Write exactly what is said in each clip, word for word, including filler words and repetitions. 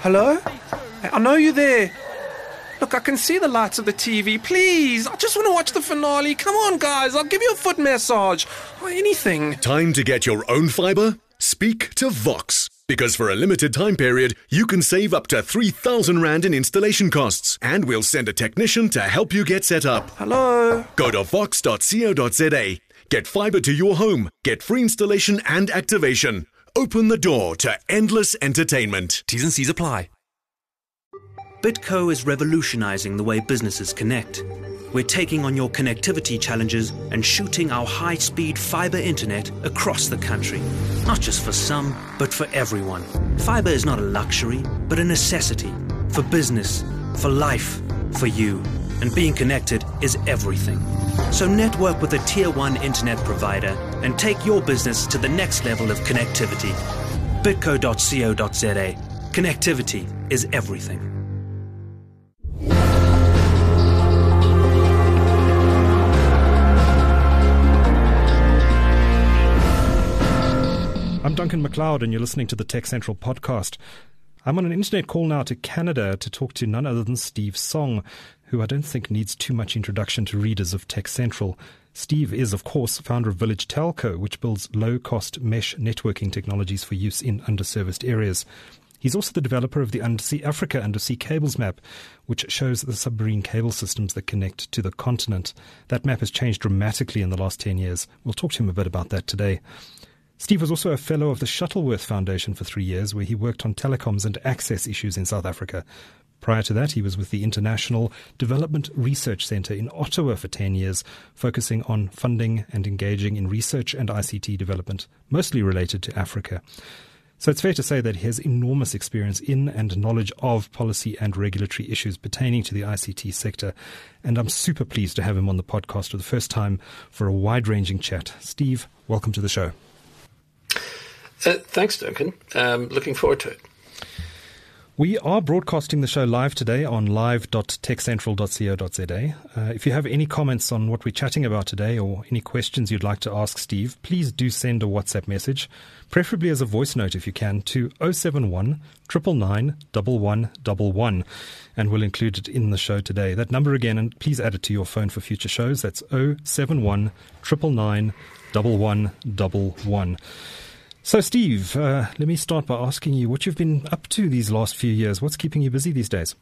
Hello? I know you're there. Look, I can see the lights of the T V. Please, I just want to watch the finale. Come on, guys, I'll give you a foot massage or anything. Time to get your own fibre? Speak to Vox. Because for a limited time period, you can save up to three thousand rand in installation costs. And we'll send a technician to help you get set up. Hello? Go to vox dot co dot za. Get fibre to your home. Get free installation and activation. Open the door to endless entertainment. T's and C's apply. Bitco is revolutionizing the way businesses connect. We're taking on your connectivity challenges and shooting our high-speed fiber internet across the country. Not just for some, but for everyone. Fiber is not a luxury, but a necessity. For business, for life, for you. And being connected is everything. So network with a tier one internet provider and take your business to the next level of connectivity. bitco dot co dot za. Connectivity is everything. I'm Duncan McLeod, and you're listening to the Tech Central podcast. I'm on an internet call now to Canada to talk to none other than Steve Song, who I don't think needs too much introduction to readers of Tech Central. Steve is, of course, founder of Village Telco, which builds low-cost mesh networking technologies for use in underserviced areas. He's also the developer of the Undersea Africa Undersea Cables Map, which shows the submarine cable systems that connect to the continent. That map has changed dramatically in the last ten years. We'll talk to him a bit about that today. Steve was also a fellow of the Shuttleworth Foundation for three years, where he worked on telecoms and access issues in South Africa. Prior to that, he was with the International Development Research Centre in Ottawa for ten years, focusing on funding and engaging in research and I C T development, mostly related to Africa. So it's fair to say that he has enormous experience in and knowledge of policy and regulatory issues pertaining to the I C T sector. And I'm super pleased to have him on the podcast for the first time for a wide-ranging chat. Steve, welcome to the show. Uh, thanks, Duncan. Um, looking forward to it. We are broadcasting the show live today on live dot tech central dot co dot za. Uh, if you have any comments on what we're chatting about today or any questions you'd like to ask Steve, please do send a WhatsApp message, preferably as a voice note if you can, to oh seven one, nine nine nine, one one one one, and we'll include it in the show today. That number again, and please add it to your phone for future shows. That's oh seven one, nine nine nine, one one one one. So, Steve, uh, let me start by asking you what you've been up to these last few years. What's keeping you busy these days?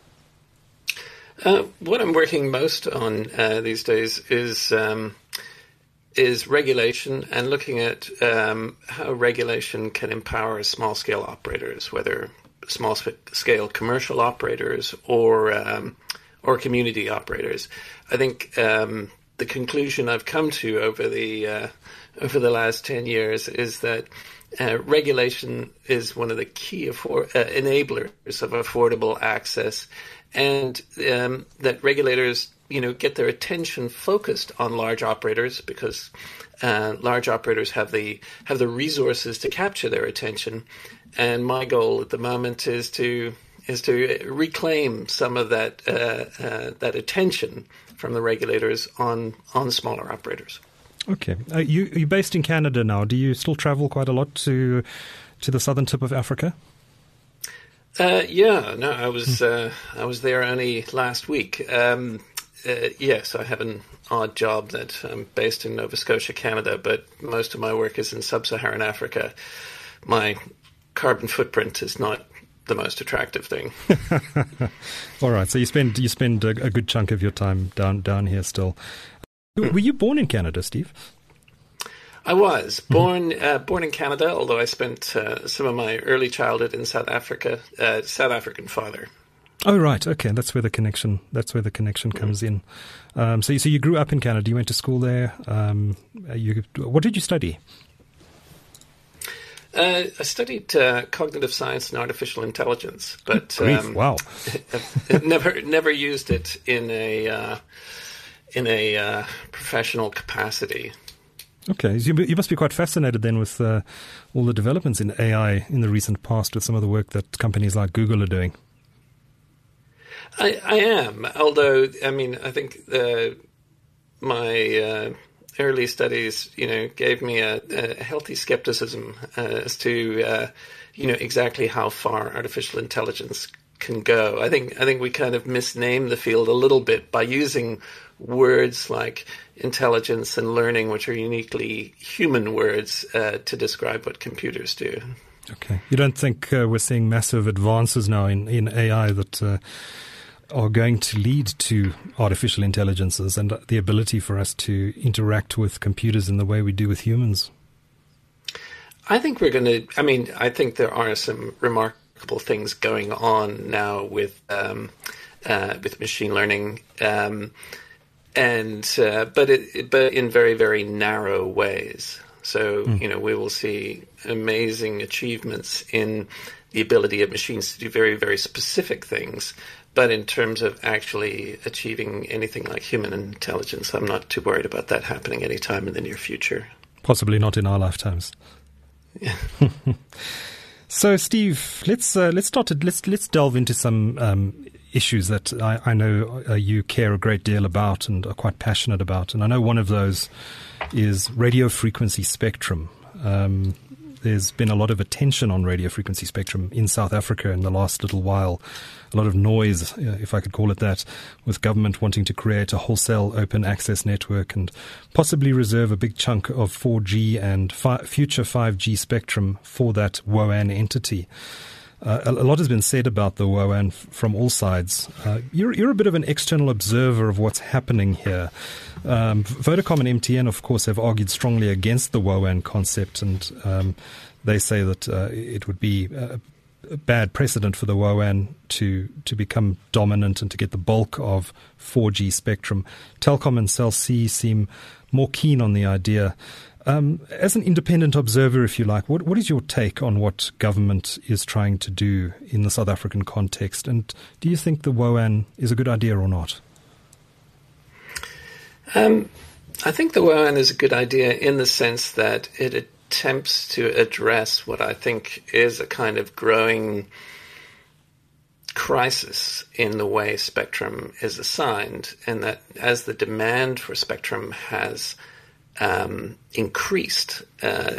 Uh, what I'm working most on uh, these days is um, is regulation and looking at um, how regulation can empower small-scale operators, whether small-scale commercial operators or um, or community operators. I think um, the conclusion I've come to over the uh, over the last ten years is that uh, regulation is one of the key affor- uh, enablers of affordable access, and um, that regulators, you know, get their attention focused on large operators because uh, large operators have the have the resources to capture their attention. And my goal at the moment is to is to reclaim some of that uh, uh, that attention from the regulators on on smaller operators. Okay. Uh, you, you're based in Canada now. Do you still travel quite a lot to to the southern tip of Africa? Uh, yeah, no, I was uh, I was there only last week. Um, uh, yes, I have an odd job that I'm based in Nova Scotia, Canada, but most of my work is in sub-Saharan Africa. My carbon footprint is not the most attractive thing. All right, so you spend you spend a, a good chunk of your time down down here still. Were you born in Canada, Steve? I was born uh, born in Canada, although I spent uh, some of my early childhood in South Africa. Uh, South African father. Oh right, okay, that's where the connection. That's where the connection comes in. Um, so, you, so you grew up in Canada. You went to school there. Um, you, what did you study? Uh, I studied uh, cognitive science and artificial intelligence, but um, wow, never never used it in a. Uh, in a uh, professional capacity. Okay, you, you must be quite fascinated then with uh, all the developments in A I in the recent past with some of the work that companies like Google are doing. I, I am, although, I mean, I think uh, my uh, early studies, you know, gave me a, a healthy skepticism uh, as to, uh, you know, exactly how far artificial intelligence can go. I think I think we kind of misname the field a little bit by using words like intelligence and learning, which are uniquely human words, uh, to describe what computers do. Okay. You don't think uh, we're seeing massive advances now in, in A I that uh, are going to lead to artificial intelligences and the ability for us to interact with computers in the way we do with humans? I think we're going to, I mean, I think there are some remarkable things going on now with um, uh, with machine learning, um, and uh, but it, but in very, very narrow ways. So, mm. you know, we will see amazing achievements in the ability of machines to do very, very specific things. But in terms of actually achieving anything like human intelligence, I'm not too worried about that happening anytime in the near future. Possibly not in our lifetimes. Yeah. So, Steve, let's uh, let's start to, let's let's delve into some um, issues that I, I know uh, you care a great deal about and are quite passionate about. And I know one of those is radio frequency spectrum. Um, there's been a lot of attention on radio frequency spectrum in South Africa in the last little while. A lot of noise, if I could call it that, with government wanting to create a wholesale open access network and possibly reserve a big chunk of four G and fi- future five G spectrum for that W O A N entity. Uh, a, a lot has been said about the W O A N f- from all sides. Uh, you're, you're a bit of an external observer of what's happening here. Um, Vodacom and M T N, of course, have argued strongly against the W O A N concept, and um, they say that uh, it would be a, a bad precedent for the W O A N to, to become dominant and to get the bulk of four G spectrum. Telkom and Cell C seem more keen on the idea. Um, as an independent observer, if you like, what, what is your take on what government is trying to do in the South African context? And do you think the W O A N is a good idea or not? Um, I think the W O A N is a good idea in the sense that it attempts to address what I think is a kind of growing crisis in the way spectrum is assigned, and that as the demand for spectrum has um, increased, uh,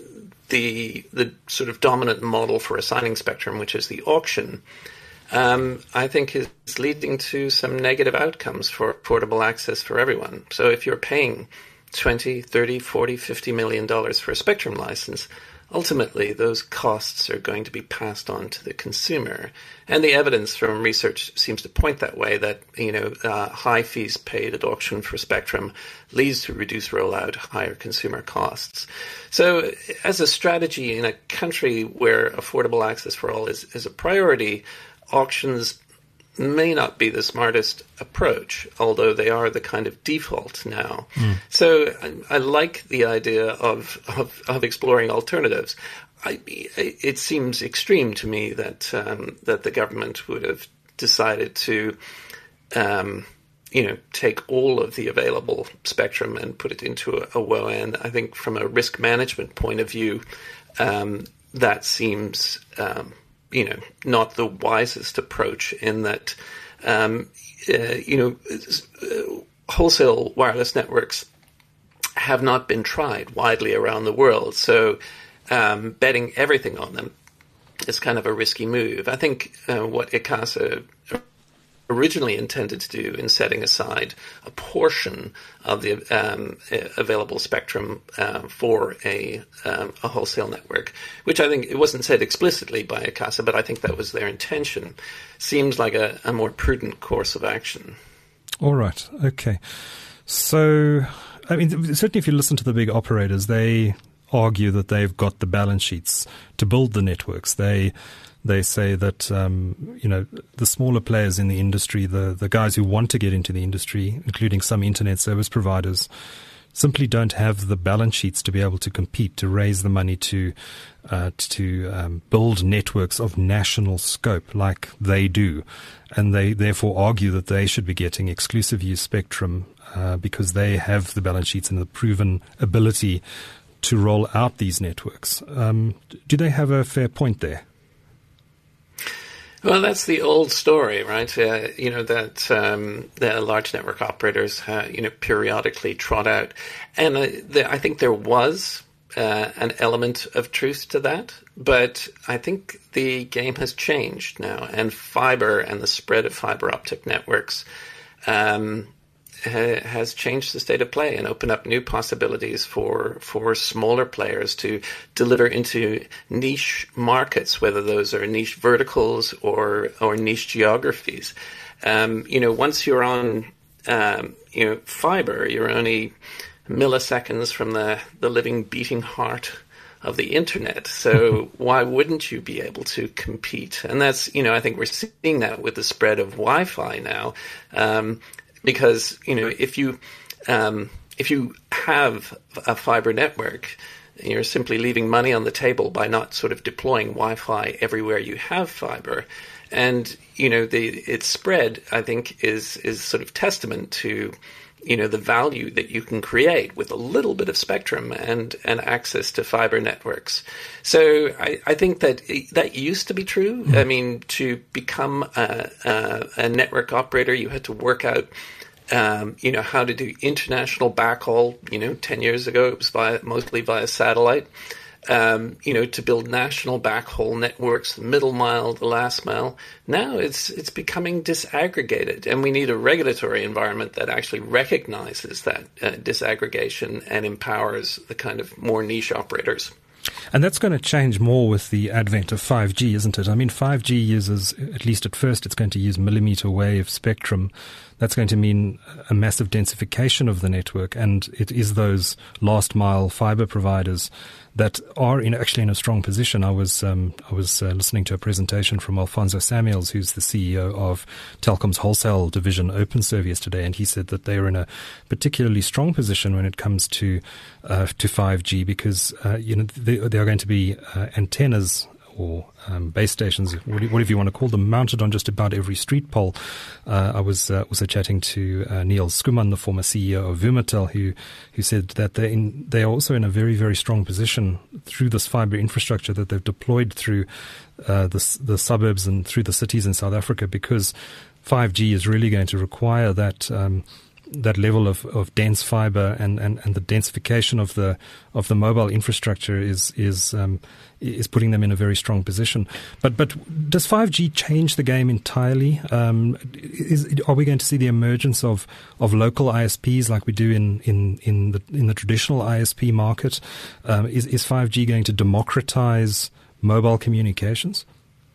the the sort of dominant model for assigning spectrum, which is the auction, Um, I think is leading to some negative outcomes for affordable access for everyone. So if you're paying twenty, thirty, forty, fifty million dollars for a spectrum license, ultimately those costs are going to be passed on to the consumer. And the evidence from research seems to point that way, that, you know, uh, high fees paid at auction for spectrum leads to reduced rollout, higher consumer costs. So as a strategy in a country where affordable access for all is, is a priority, auctions may not be the smartest approach, although they are the kind of default now. Mm. So I, I like the idea of, of, of exploring alternatives. I, it seems extreme to me that um, that the government would have decided to, um, you know, take all of the available spectrum and put it into a, a W O A N. I think from a risk management point of view, um, that seems Um, you know, not the wisest approach, in that, um, uh, you know, uh, wholesale wireless networks have not been tried widely around the world. So um, betting everything on them is kind of a risky move. I think uh, what ICASA originally intended to do in setting aside a portion of the um, available spectrum uh, for a, um, a wholesale network, which I think it wasn't said explicitly by ICASA, but I think that was their intention, seems like a, a more prudent course of action. All right. Okay. So, I mean, certainly if you listen to the big operators, they argue that they've got the balance sheets to build the networks. They They say that, um, you know, the smaller players in the industry, the, the guys who want to get into the industry, including some internet service providers, simply don't have the balance sheets to be able to compete, to raise the money to uh, to um, build networks of national scope like they do. And they therefore argue that they should be getting exclusive use spectrum uh, because they have the balance sheets and the proven ability to roll out these networks. Um, do they have a fair point there? Well, that's the old story, right? Uh, you know, that um, the large network operators, uh, you know, periodically trot out. And uh, the, I think there was uh, an element of truth to that, but I think the game has changed now, and fiber and the spread of fiber optic networks um, ha- has changed the state of play and opened up new possibilities for for smaller players to deliver into niche markets, whether those are niche verticals or or niche geographies. Um, you know, once you're on um, you know fiber, you're only milliseconds from the, the living, beating heart of the internet. So why wouldn't you be able to compete? And that's, you know, I think we're seeing that with the spread of Wi-Fi now, um, because, you know, if you um, if you have a fiber network, you're simply leaving money on the table by not sort of deploying Wi-Fi everywhere you have fiber. And, you know, the its spread, I think, is is sort of testament to, you know, the value that you can create with a little bit of spectrum and, and access to fiber networks. So I, I think that that used to be true. Mm-hmm. I mean, to become a, a, a network operator, you had to work out, um, you know, how to do international backhaul. You know, ten years ago, it was via, mostly via satellite. Um, you know, to build national backhaul networks, the middle mile, the last mile. Now it's it's becoming disaggregated, and we need a regulatory environment that actually recognizes that uh, disaggregation and empowers the kind of more niche operators. And that's going to change more with the advent of five G, isn't it? I mean, five G uses, at least at first, it's going to use millimeter wave spectrum. That's going to mean a massive densification of the network, and it is those last mile fiber providers that are in actually in a strong position. I was um, I was uh, listening to a presentation from Alfonso Samuels, who's the C E O of Telkom's wholesale division, OpenServe, yesterday, and he said that they are in a particularly strong position when it comes to uh, to five G because uh, you know they, they are going to be uh, antennas or um, base stations, whatever you want to call them, mounted on just about every street pole. Uh, I was uh, also chatting to uh, Neil Skuman, the former C E O of Vumatel, who who said that they're, in, they're also in a very, very strong position through this fiber infrastructure that they've deployed through uh, the, the suburbs and through the cities in South Africa, because five G is really going to require that um, that level of, of dense fiber, and, and, and the densification of the of the mobile infrastructure is is um, is putting them in a very strong position. But but does five G change the game entirely? Um, is, are we going to see the emergence of, of local I S Ps like we do in in, in the in the traditional I S P market? Um, is is five G going to democratize mobile communications?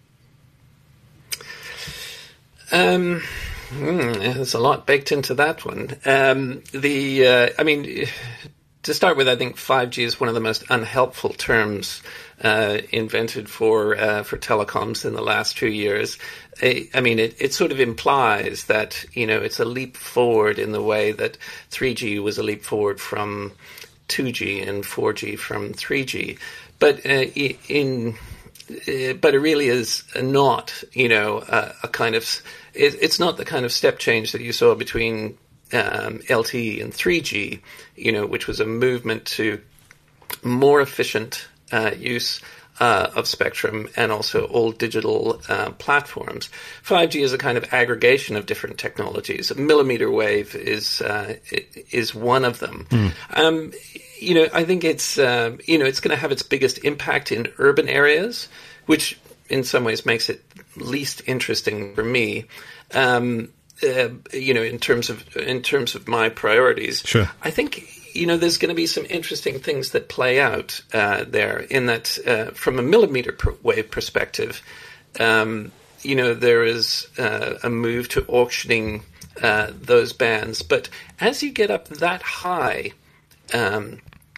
Um. Mm, there's a lot baked into that one. Um, the, uh, I mean, to start with, I think five G is one of the most unhelpful terms uh, invented for uh, for telecoms in the last few years. I, I mean, it, it sort of implies that, you know, it's a leap forward in the way that three G was a leap forward from two G and four G from three G. But uh, in uh, but it really is not, you know, a, a kind of It, it's not the kind of step change that you saw between um, L T E and three G, you know, which was a movement to more efficient uh, use uh, of spectrum and also all digital uh, platforms. five G is a kind of aggregation of different technologies. Millimeter wave is uh, is one of them. Mm. Um, you know, I think it's uh, you know it's going to have its biggest impact in urban areas, which in some ways makes it least interesting for me, um, uh, you know, in terms of in terms of my priorities. Sure. I think, you know, there's going to be some interesting things that play out uh, there in that uh, from a millimeter per wave perspective, um, you know, there is uh, a move to auctioning uh, those bands. But as you get up that high um,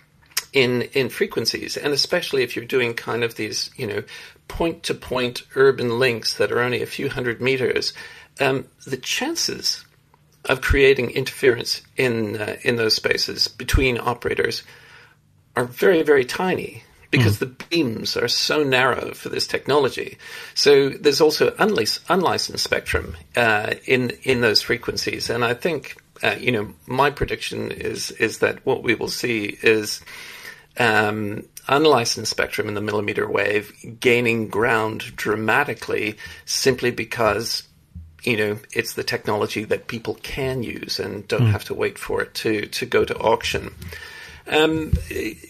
in in frequencies, and especially if you're doing kind of these, you know, point-to-point urban links that are only a few hundred meters, um, the chances of creating interference in uh, in those spaces between operators are very, very tiny because mm. the beams are so narrow for this technology. So there's also unlic- unlicensed spectrum uh, in in those frequencies, and I think uh, you know my prediction is is that what we will see is Um, unlicensed spectrum in the millimeter wave gaining ground dramatically simply because, you know, it's the technology that people can use and don't mm. have to wait for it to, to go to auction. Um,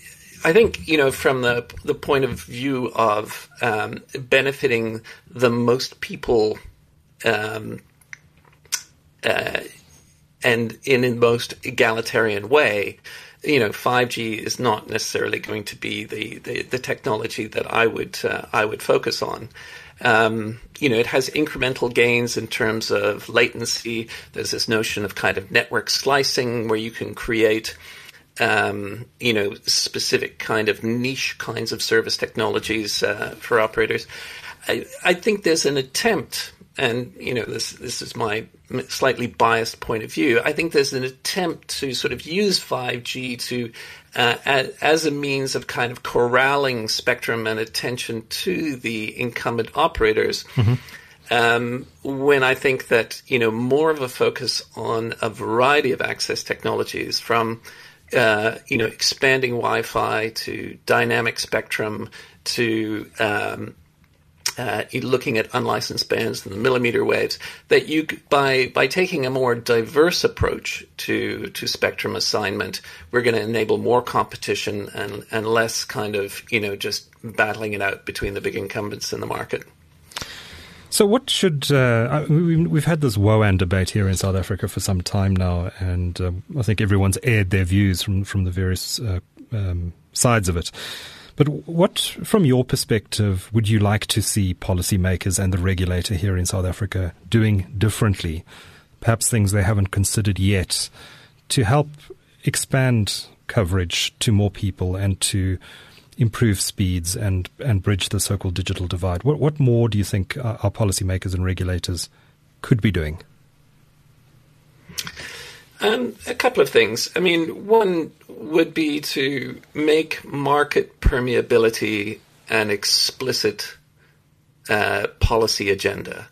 I think, you know, from the the point of view of um, benefiting the most people um, uh, and in the most egalitarian way, you know, five G is not necessarily going to be the, the, the technology that I would uh, I would focus on. Um, you know, it has incremental gains in terms of latency. There's this notion of kind of network slicing where you can create, um, you know, specific kind of niche kinds of service technologies uh, for operators. I, I think there's an attempt, and, you know, this this is my slightly biased point of view. I think there's an attempt to sort of use five G to uh, as, as a means of kind of corralling spectrum and attention to the incumbent operators. Mm-hmm. Um, when I think that, you know, more of a focus on a variety of access technologies, from uh, you know, expanding Wi-Fi to dynamic spectrum to um, Uh, looking at unlicensed bands and the millimeter waves, that you, by by taking a more diverse approach to to spectrum assignment, we're going to enable more competition and and less kind of, you know, just battling it out between the big incumbents in the market. So what should, uh, we've had this W O A N debate here in South Africa for some time now, and uh, I think everyone's aired their views from, from the various uh, um, sides of it. But what, from your perspective, would you like to see policymakers and the regulator here in South Africa doing differently, perhaps things they haven't considered yet, to help expand coverage to more people and to improve speeds and, and bridge the so-called digital divide? What, what more do you think our, our policymakers and regulators could be doing? Um, a couple of things. I mean, one would be to make market permeability an explicit uh, policy agenda.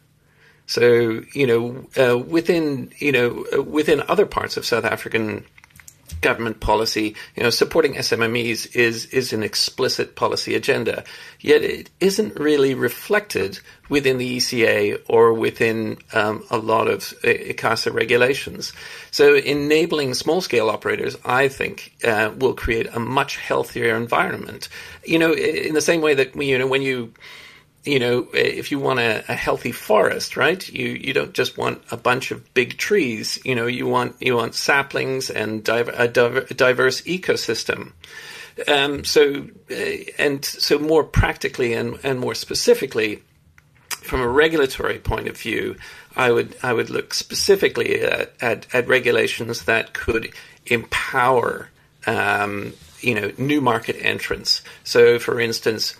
So, you know, uh, within, you know, uh, within other parts of South African government policy, you know, supporting S M M Es is is an explicit policy agenda, yet it isn't really reflected within the E C A or within um, a lot of uh, ICASA regulations. So enabling small-scale operators, I think, uh, will create a much healthier environment. You know, in the same way that, you know, when you You know, if you want a, a healthy forest, right? You you don't just want a bunch of big trees. You know, you want you want saplings and diver, a, diver, a diverse ecosystem. Um, so uh, and so more practically and, and more specifically, from a regulatory point of view, I would I would look specifically at at, at regulations that could empower um, you know, new market entrants. So, for instance,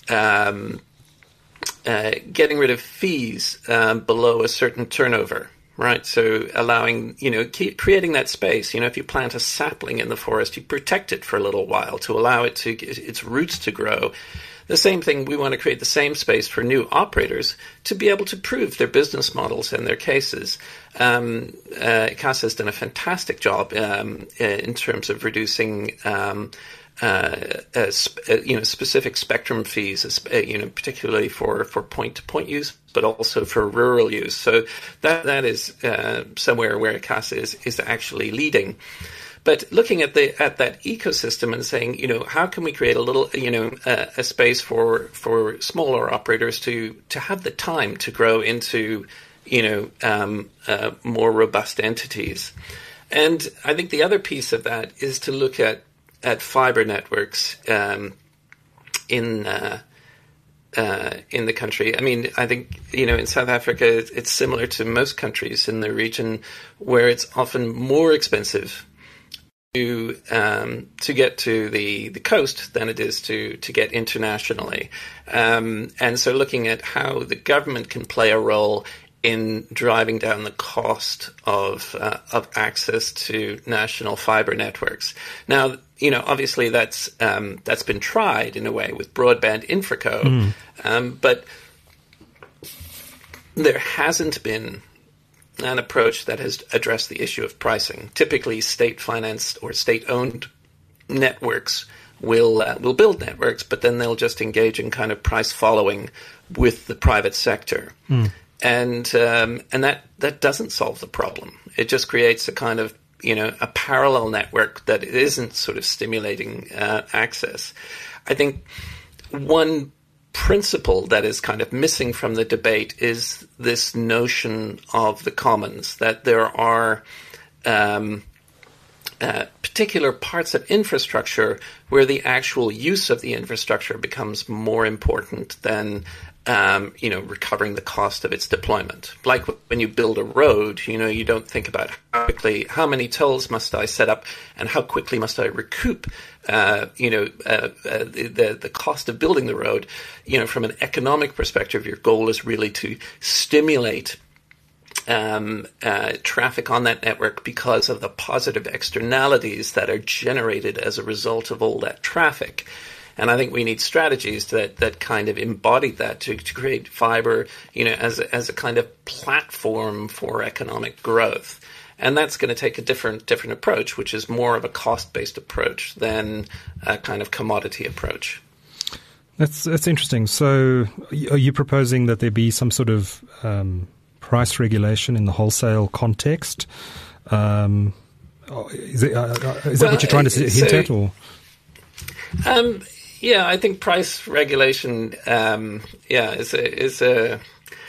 Um, Uh, getting rid of fees um, below a certain turnover, right? So allowing, you know, keep creating that space. You know, if you plant a sapling in the forest, you protect it for a little while to allow it to get its roots to grow. The same thing, we want to create the same space for new operators to be able to prove their business models and their cases. Um, uh, ICASA has done a fantastic job um, in terms of reducing um Uh, uh, sp- uh, you know, specific spectrum fees, uh, you know, particularly for, for point-to-point use, but also for rural use. So that that is uh, somewhere where ICASA is is actually leading. But looking at the at that ecosystem and saying, you know, how can we create a little, you know, uh, a space for for smaller operators to to have the time to grow into, you know, um, uh, more robust entities. And I think the other piece of that is to look at at fiber networks um, in uh, uh, in the country. I mean, I think, you know, in South Africa, it's similar to most countries in the region, where it's often more expensive to um, to get to the, the coast than it is to to get internationally. Um, and so, looking at how the government can play a role in driving down the cost of uh, of access to national fiber networks. Now, you know, obviously that's um, that's been tried in a way with Broadband Infraco, mm. um, but there hasn't been an approach that has addressed the issue of pricing. Typically, state-financed or state-owned networks will uh, will build networks, but then they'll just engage in kind of price following with the private sector. Mm. And um, and that, that doesn't solve the problem. It just creates a kind of you know, a parallel network that isn't sort of stimulating uh, access. I think one principle that is kind of missing from the debate is this notion of the commons, that there are um, uh, particular parts of infrastructure where the actual use of the infrastructure becomes more important than Um, you know, recovering the cost of its deployment. Like when you build a road, you know, you don't think about how quickly, how many tolls must I set up, and how quickly must I recoup, uh, you know, uh, uh, the the cost of building the road. You know, from an economic perspective, your goal is really to stimulate um, uh, traffic on that network because of the positive externalities that are generated as a result of all that traffic. And I think we need strategies that, that kind of embody that to, to create fiber, you know, as a, as a kind of platform for economic growth. And that's going to take a different different approach, which is more of a cost-based approach than a kind of commodity approach. That's that's interesting. So, are you proposing that there be some sort of um, price regulation in the wholesale context? Um, is it, uh, is that well, what you're trying to hint so, at, or? Um, Yeah, I think price regulation, um, yeah, is a is a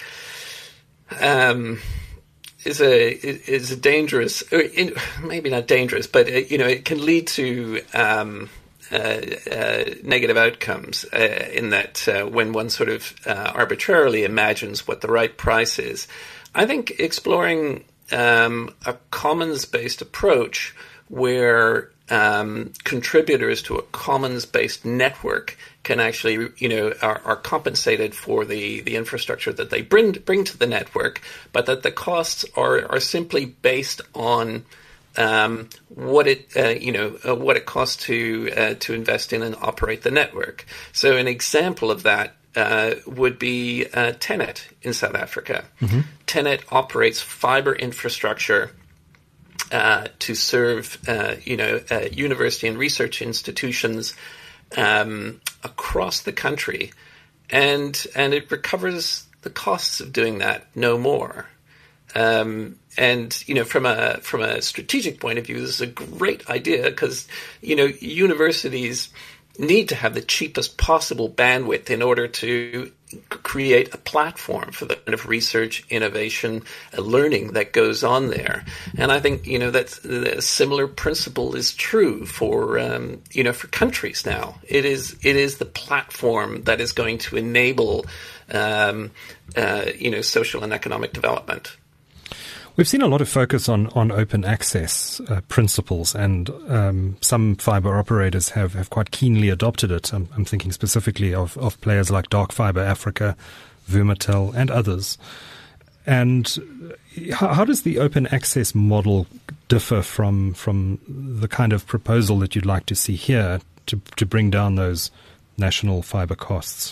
um, is a is a dangerous, or in, maybe not dangerous, but it, you know, it can lead to um, uh, uh, negative outcomes uh, in that uh, when one sort of uh, arbitrarily imagines what the right price is. I think exploring um, a commons-based approach where Um, contributors to a commons-based network can actually, you know, are, are compensated for the, the infrastructure that they bring bring to the network, but that the costs are are simply based on um, what it, uh, you know, uh, what it costs to uh, to invest in and operate the network. So an example of that uh, would be uh, Tenet in South Africa. Mm-hmm. Tenet operates fiber infrastructure Uh, to serve, uh, you know, uh, university and research institutions um, across the country, and and it recovers the costs of doing that no more. Um, and you know, from a from a strategic point of view, this is a great idea because you know universities need to have the cheapest possible bandwidth in order to create a platform for the kind of research, innovation, uh, learning that goes on there. And I think, you know, that a similar principle is true for, um, you know, for countries now. It is, it is the platform that is going to enable, um, uh, you know, social and economic development. We've seen a lot of focus on, on open access uh, principles, and um, some fiber operators have, have quite keenly adopted it. I'm, I'm thinking specifically of, of players like Dark Fiber Africa, Vumatel, and others. And how, how does the open access model differ from from the kind of proposal that you'd like to see here to, to bring down those national fiber costs?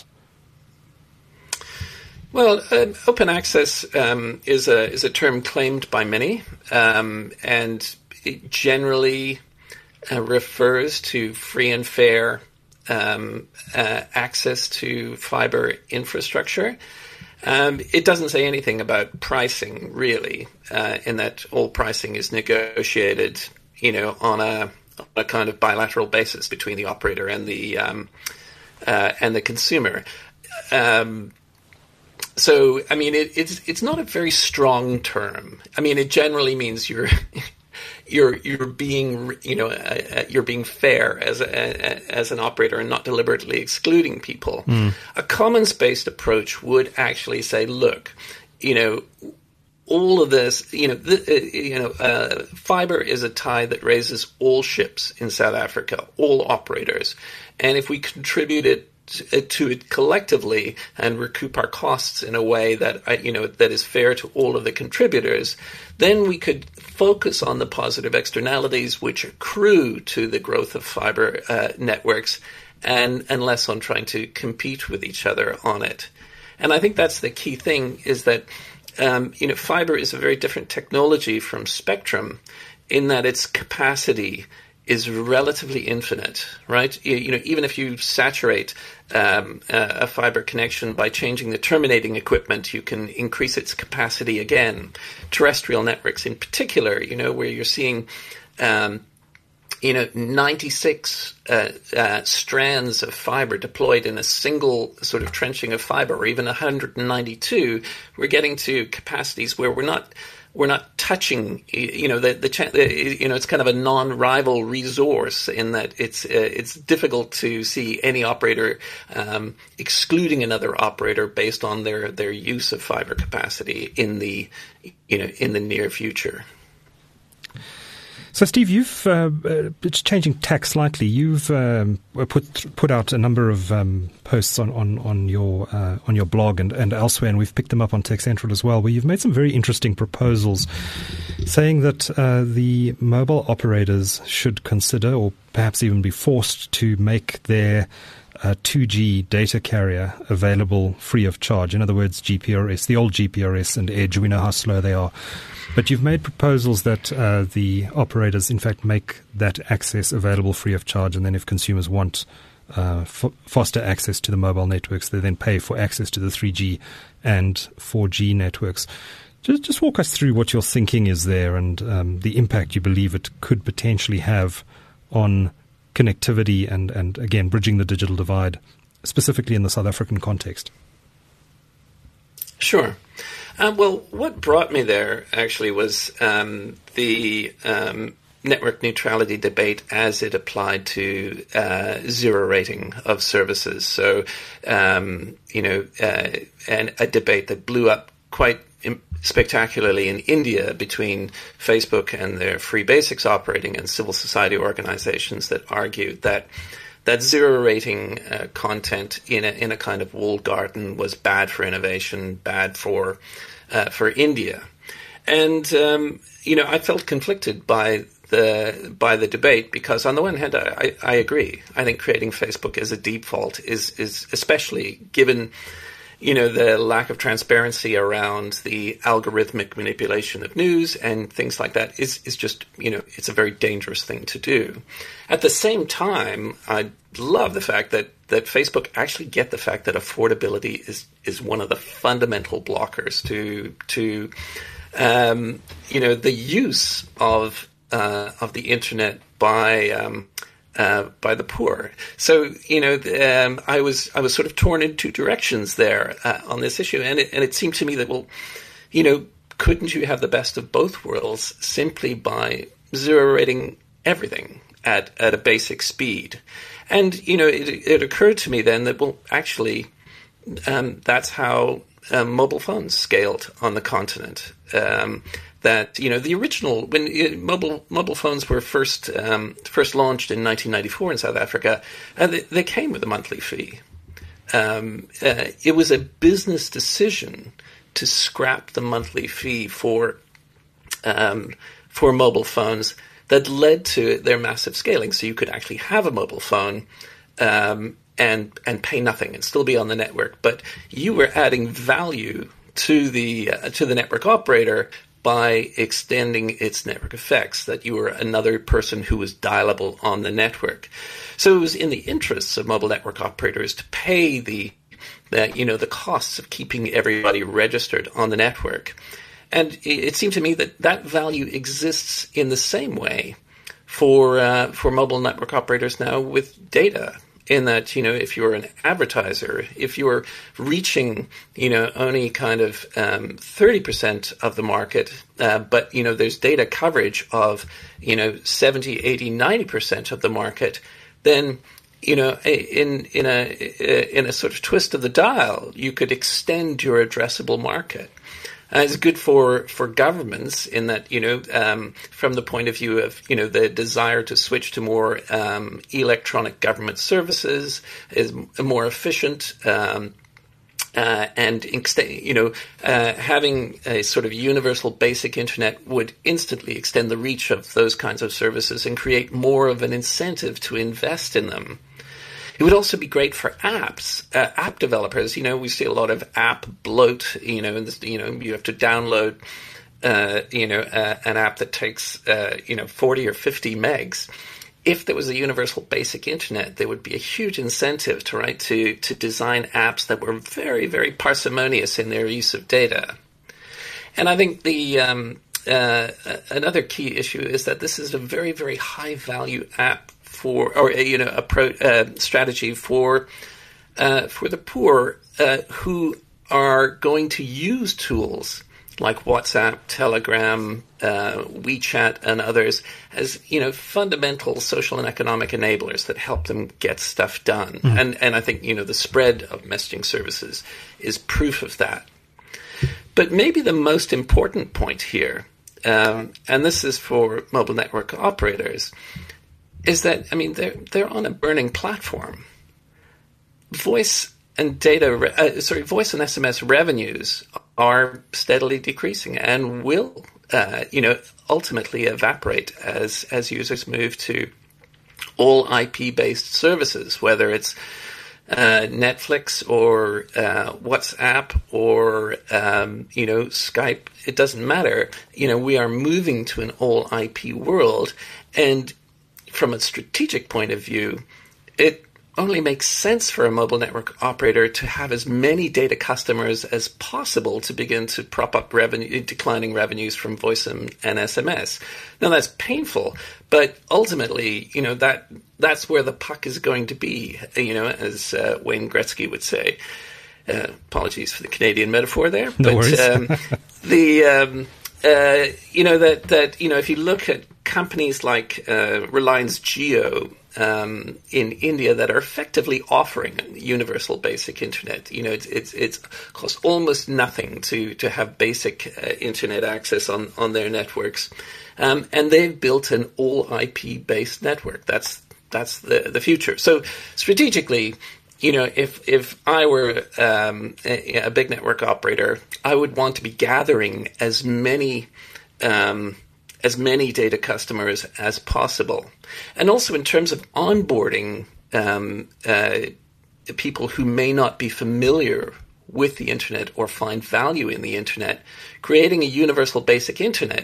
Well, uh, open access um, is a is a term claimed by many, um, and it generally uh, refers to free and fair um, uh, access to fiber infrastructure. Um, it doesn't say anything about pricing, really, uh, in that all pricing is negotiated, you know, on a, on a kind of bilateral basis between the operator and the um, uh, and the consumer. Um, So, I mean, it, it's it's not a very strong term. I mean, it generally means you're you're you're being you know uh, you're being fair as a, as an operator and not deliberately excluding people. Mm. A commons-based approach would actually say, look, you know, all of this, you know, the, uh, you know, uh, fiber is a tide that raises all ships in South Africa, all operators, and if we contribute it to it collectively and recoup our costs in a way that, you know, that is fair to all of the contributors, then we could focus on the positive externalities which accrue to the growth of fiber uh, networks and, and less on trying to compete with each other on it. And I think that's the key thing, is that, um, you know, fiber is a very different technology from spectrum in that its capacity is relatively infinite, right? You, you know, even if you saturate um, a, a fiber connection by changing the terminating equipment, you can increase its capacity again. Terrestrial networks in particular, you know, where you're seeing, um, you know, ninety-six uh, uh, strands of fiber deployed in a single sort of trenching of fiber, or even one hundred ninety-two, we're getting to capacities where we're not We're not touching, you know, the, the you know, it's kind of a non-rival resource in that it's uh, it's difficult to see any operator um, excluding another operator based on their, their use of fiber capacity in the, you know, in the near future. So, Steve, you've uh, it's changing tack slightly. You've um, put put out a number of um, posts on on on your uh, on your blog and, and elsewhere, and we've picked them up on Tech Central as well, where you've made some very interesting proposals, saying that uh, the mobile operators should consider, or perhaps even be forced to make their Uh, two G data carrier available free of charge. In other words, G P R S, the old G P R S and Edge, we know how slow they are. But you've made proposals that uh, the operators, in fact, make that access available free of charge, and then if consumers want uh, f- faster access to the mobile networks, they then pay for access to the three G and four G networks. Just, just walk us through what your thinking is there and um, the impact you believe it could potentially have on connectivity and, and, again, bridging the digital divide, specifically in the South African context. Sure. Um, well, what brought me there actually was um, the um, network neutrality debate as it applied to uh, zero rating of services. So, um, you know, uh, and a debate that blew up quite spectacularly in India between Facebook and their Free Basics operating and civil society organizations that argued that that zero rating uh, content in a in a kind of walled garden was bad for innovation, bad for uh, for India, and um, you know I felt conflicted by the by the debate because on the one hand I, I agree. I think creating Facebook as a default is is especially given you know, the lack of transparency around the algorithmic manipulation of news and things like that is, is just, you know, it's a very dangerous thing to do. At the same time, I love the fact that, that Facebook actually get the fact that affordability is, is one of the fundamental blockers to, to, um, you know, the use of, uh, of the internet by, um, Uh, by the poor. So, you know, um, I was I was sort of torn in two directions there uh, on this issue. And it, and it seemed to me that, well, you know, couldn't you have the best of both worlds simply by zero rating everything at, at a basic speed? And, you know, it, it occurred to me then that, well, actually, um, that's how um, mobile phones scaled on the continent. Um That you know the original when uh, mobile mobile phones were first um, first launched in nineteen ninety-four in South Africa, uh, they, they came with a monthly fee. Um, uh, it was a business decision to scrap the monthly fee for um, for mobile phones that led to their massive scaling. So you could actually have a mobile phone um, and and pay nothing and still be on the network, but you were adding value to the uh, to the network operator by extending its network effects, that you were another person who was dialable on the network. So it was in the interests of mobile network operators to pay the, the you know, the costs of keeping everybody registered on the network. And it, it seemed to me that that value exists in the same way for uh, for mobile network operators now with data. In that, you know, if you're an advertiser, if you're reaching, you know, only kind of um, thirty percent of the market, uh, but, you know, there's data coverage of, you know, seventy, eighty, ninety percent of the market, then, you know, in in a in a sort of twist of the dial, you could extend your addressable market. Uh, it's good for, for governments in that, you know, um, from the point of view of, you know, the desire to switch to more um, electronic government services is more efficient. Um, uh, and, you know, uh, having a sort of universal basic internet would instantly extend the reach of those kinds of services and create more of an incentive to invest in them. It would also be great for apps, uh, app developers. You know, we see a lot of app bloat. You know, in this, you know, you have to download, uh, you know, uh, an app that takes, uh, you know, forty or fifty megs. if there was a universal basic internet, there would be a huge incentive to right to to design apps that were very, very parsimonious in their use of data. And I think the um, uh, another key issue is that this is a very, very high value app for, or you know, a pro, uh, strategy for uh, for the poor uh, who are going to use tools like WhatsApp, Telegram, uh, WeChat, and others as, you know, fundamental social and economic enablers that help them get stuff done. Mm. And and I think, you know, the spread of messaging services is proof of that. But maybe the most important point here, um, and this is for mobile network operators, is that, I mean, they're they're on a burning platform. Voice and data, uh, sorry, voice and S M S revenues are steadily decreasing and will, uh, you know, ultimately evaporate as as users move to all I P-based services, whether it's uh, Netflix or uh, WhatsApp or um, you know, Skype. It doesn't matter. You know, we are moving to an all I P world, and from a strategic point of view, it only makes sense for a mobile network operator to have as many data customers as possible to begin to prop up revenue, declining revenues from voice and, and S M S. Now that's painful, but ultimately, you know, that that's where the puck is going to be. You know, as uh, Wayne Gretzky would say. Uh, apologies for the Canadian metaphor there, no but worries. um, the um, uh, you know that that you know if you look at companies like uh, Reliance Jio. Um, in India that are effectively offering universal basic internet. You know, it's it's it's costs almost nothing to to have basic uh, internet access on on their networks, um, and they've built an all I P based network. That's that's the the future. So strategically, you know, if if I were um, a, a big network operator, I would want to be gathering as many. Um, as many data customers as possible. And also in terms of onboarding um, uh, people who may not be familiar with the internet or find value in the internet, creating a universal basic internet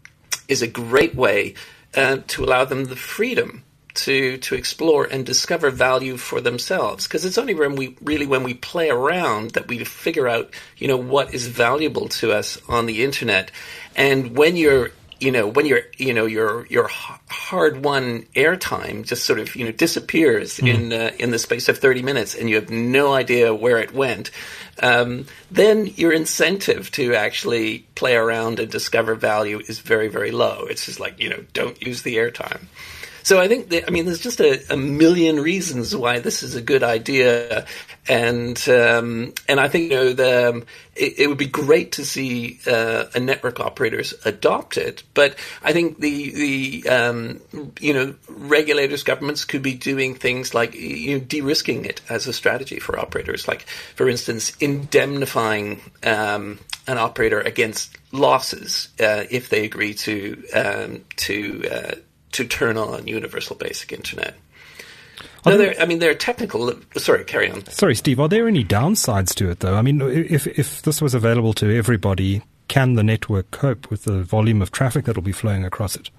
is a great way uh, to allow them the freedom to to explore and discover value for themselves. Because it's only when we really when we play around that we figure out, you know, what is valuable to us on the internet. And when you're You know, when your you know your your hard-won airtime just sort of you know disappears mm. in uh, in the space of thirty minutes, and you have no idea where it went, um, then your incentive to actually play around and discover value is very, very low. It's just like, you know, don't use the airtime. So I think that, I mean, there's just a, a million reasons why this is a good idea, and um, and I think you know the um, it, it would be great to see uh, a network operators adopt it. But I think the the um, you know regulators, governments could be doing things like you know de-risking it as a strategy for operators, like for instance indemnifying um, an operator against losses uh, if they agree to um, to uh, to turn on universal basic internet. No, there, I mean, there are technical... Sorry, carry on. Sorry, Steve, are there any downsides to it, though? I mean, if if this was available to everybody, can the network cope with the volume of traffic that will be flowing across it?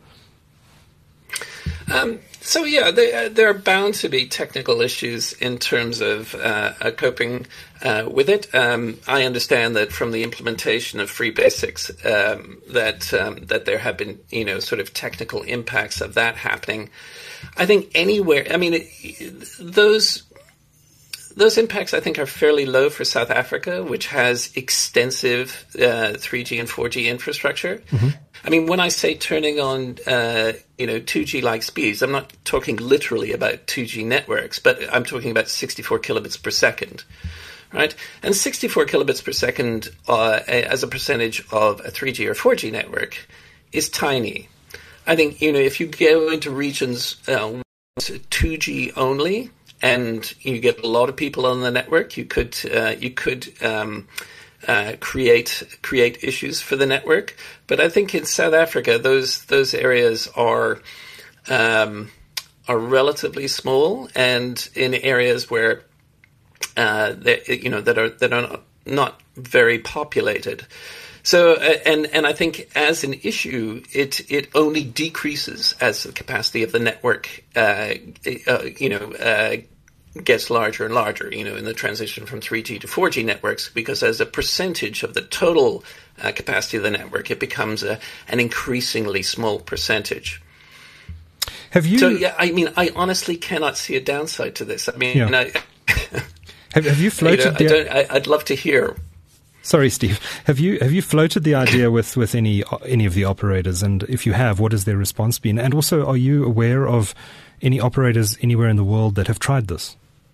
Um, so, yeah, there, there are bound to be technical issues in terms of uh, uh, coping uh, with it. Um, I understand that from the implementation of Free Basics um, that um, that there have been, you know, sort of technical impacts of that happening. I think anywhere, I mean, it, those those impacts, I think, are fairly low for South Africa, which has extensive uh, three G and four G infrastructure. Mm-hmm. I mean, when I say turning on, uh, you know, two G-like speeds, I'm not talking literally about two G networks, but I'm talking about sixty-four kilobits per second, right? And sixty-four kilobits per second uh, as a percentage of a three G or four G network is tiny. I think, you know, if you go into regions uh, two G only, and you get a lot of people on the network, you could uh, you could um, uh, create create issues for the network. But I think in South Africa, those those areas are um, are relatively small, and in areas where uh, they, you know that are that are not very populated. So, uh, and and I think as an issue, it it only decreases as the capacity of the network, uh, uh, you know, uh, gets larger and larger. You know, in the transition from three G to four G networks, because as a percentage of the total uh, capacity of the network, it becomes a, an increasingly small percentage. Have you? So yeah, I mean, I honestly cannot see a downside to this. I mean, Yeah. you know, have, have you floated? you know, I the, don't, I, I'd love to hear. Sorry, Steve. Have you have you floated the idea with, with any any of the operators? And if you have, what has their response been? And also, are you aware of any operators anywhere in the world that have tried this?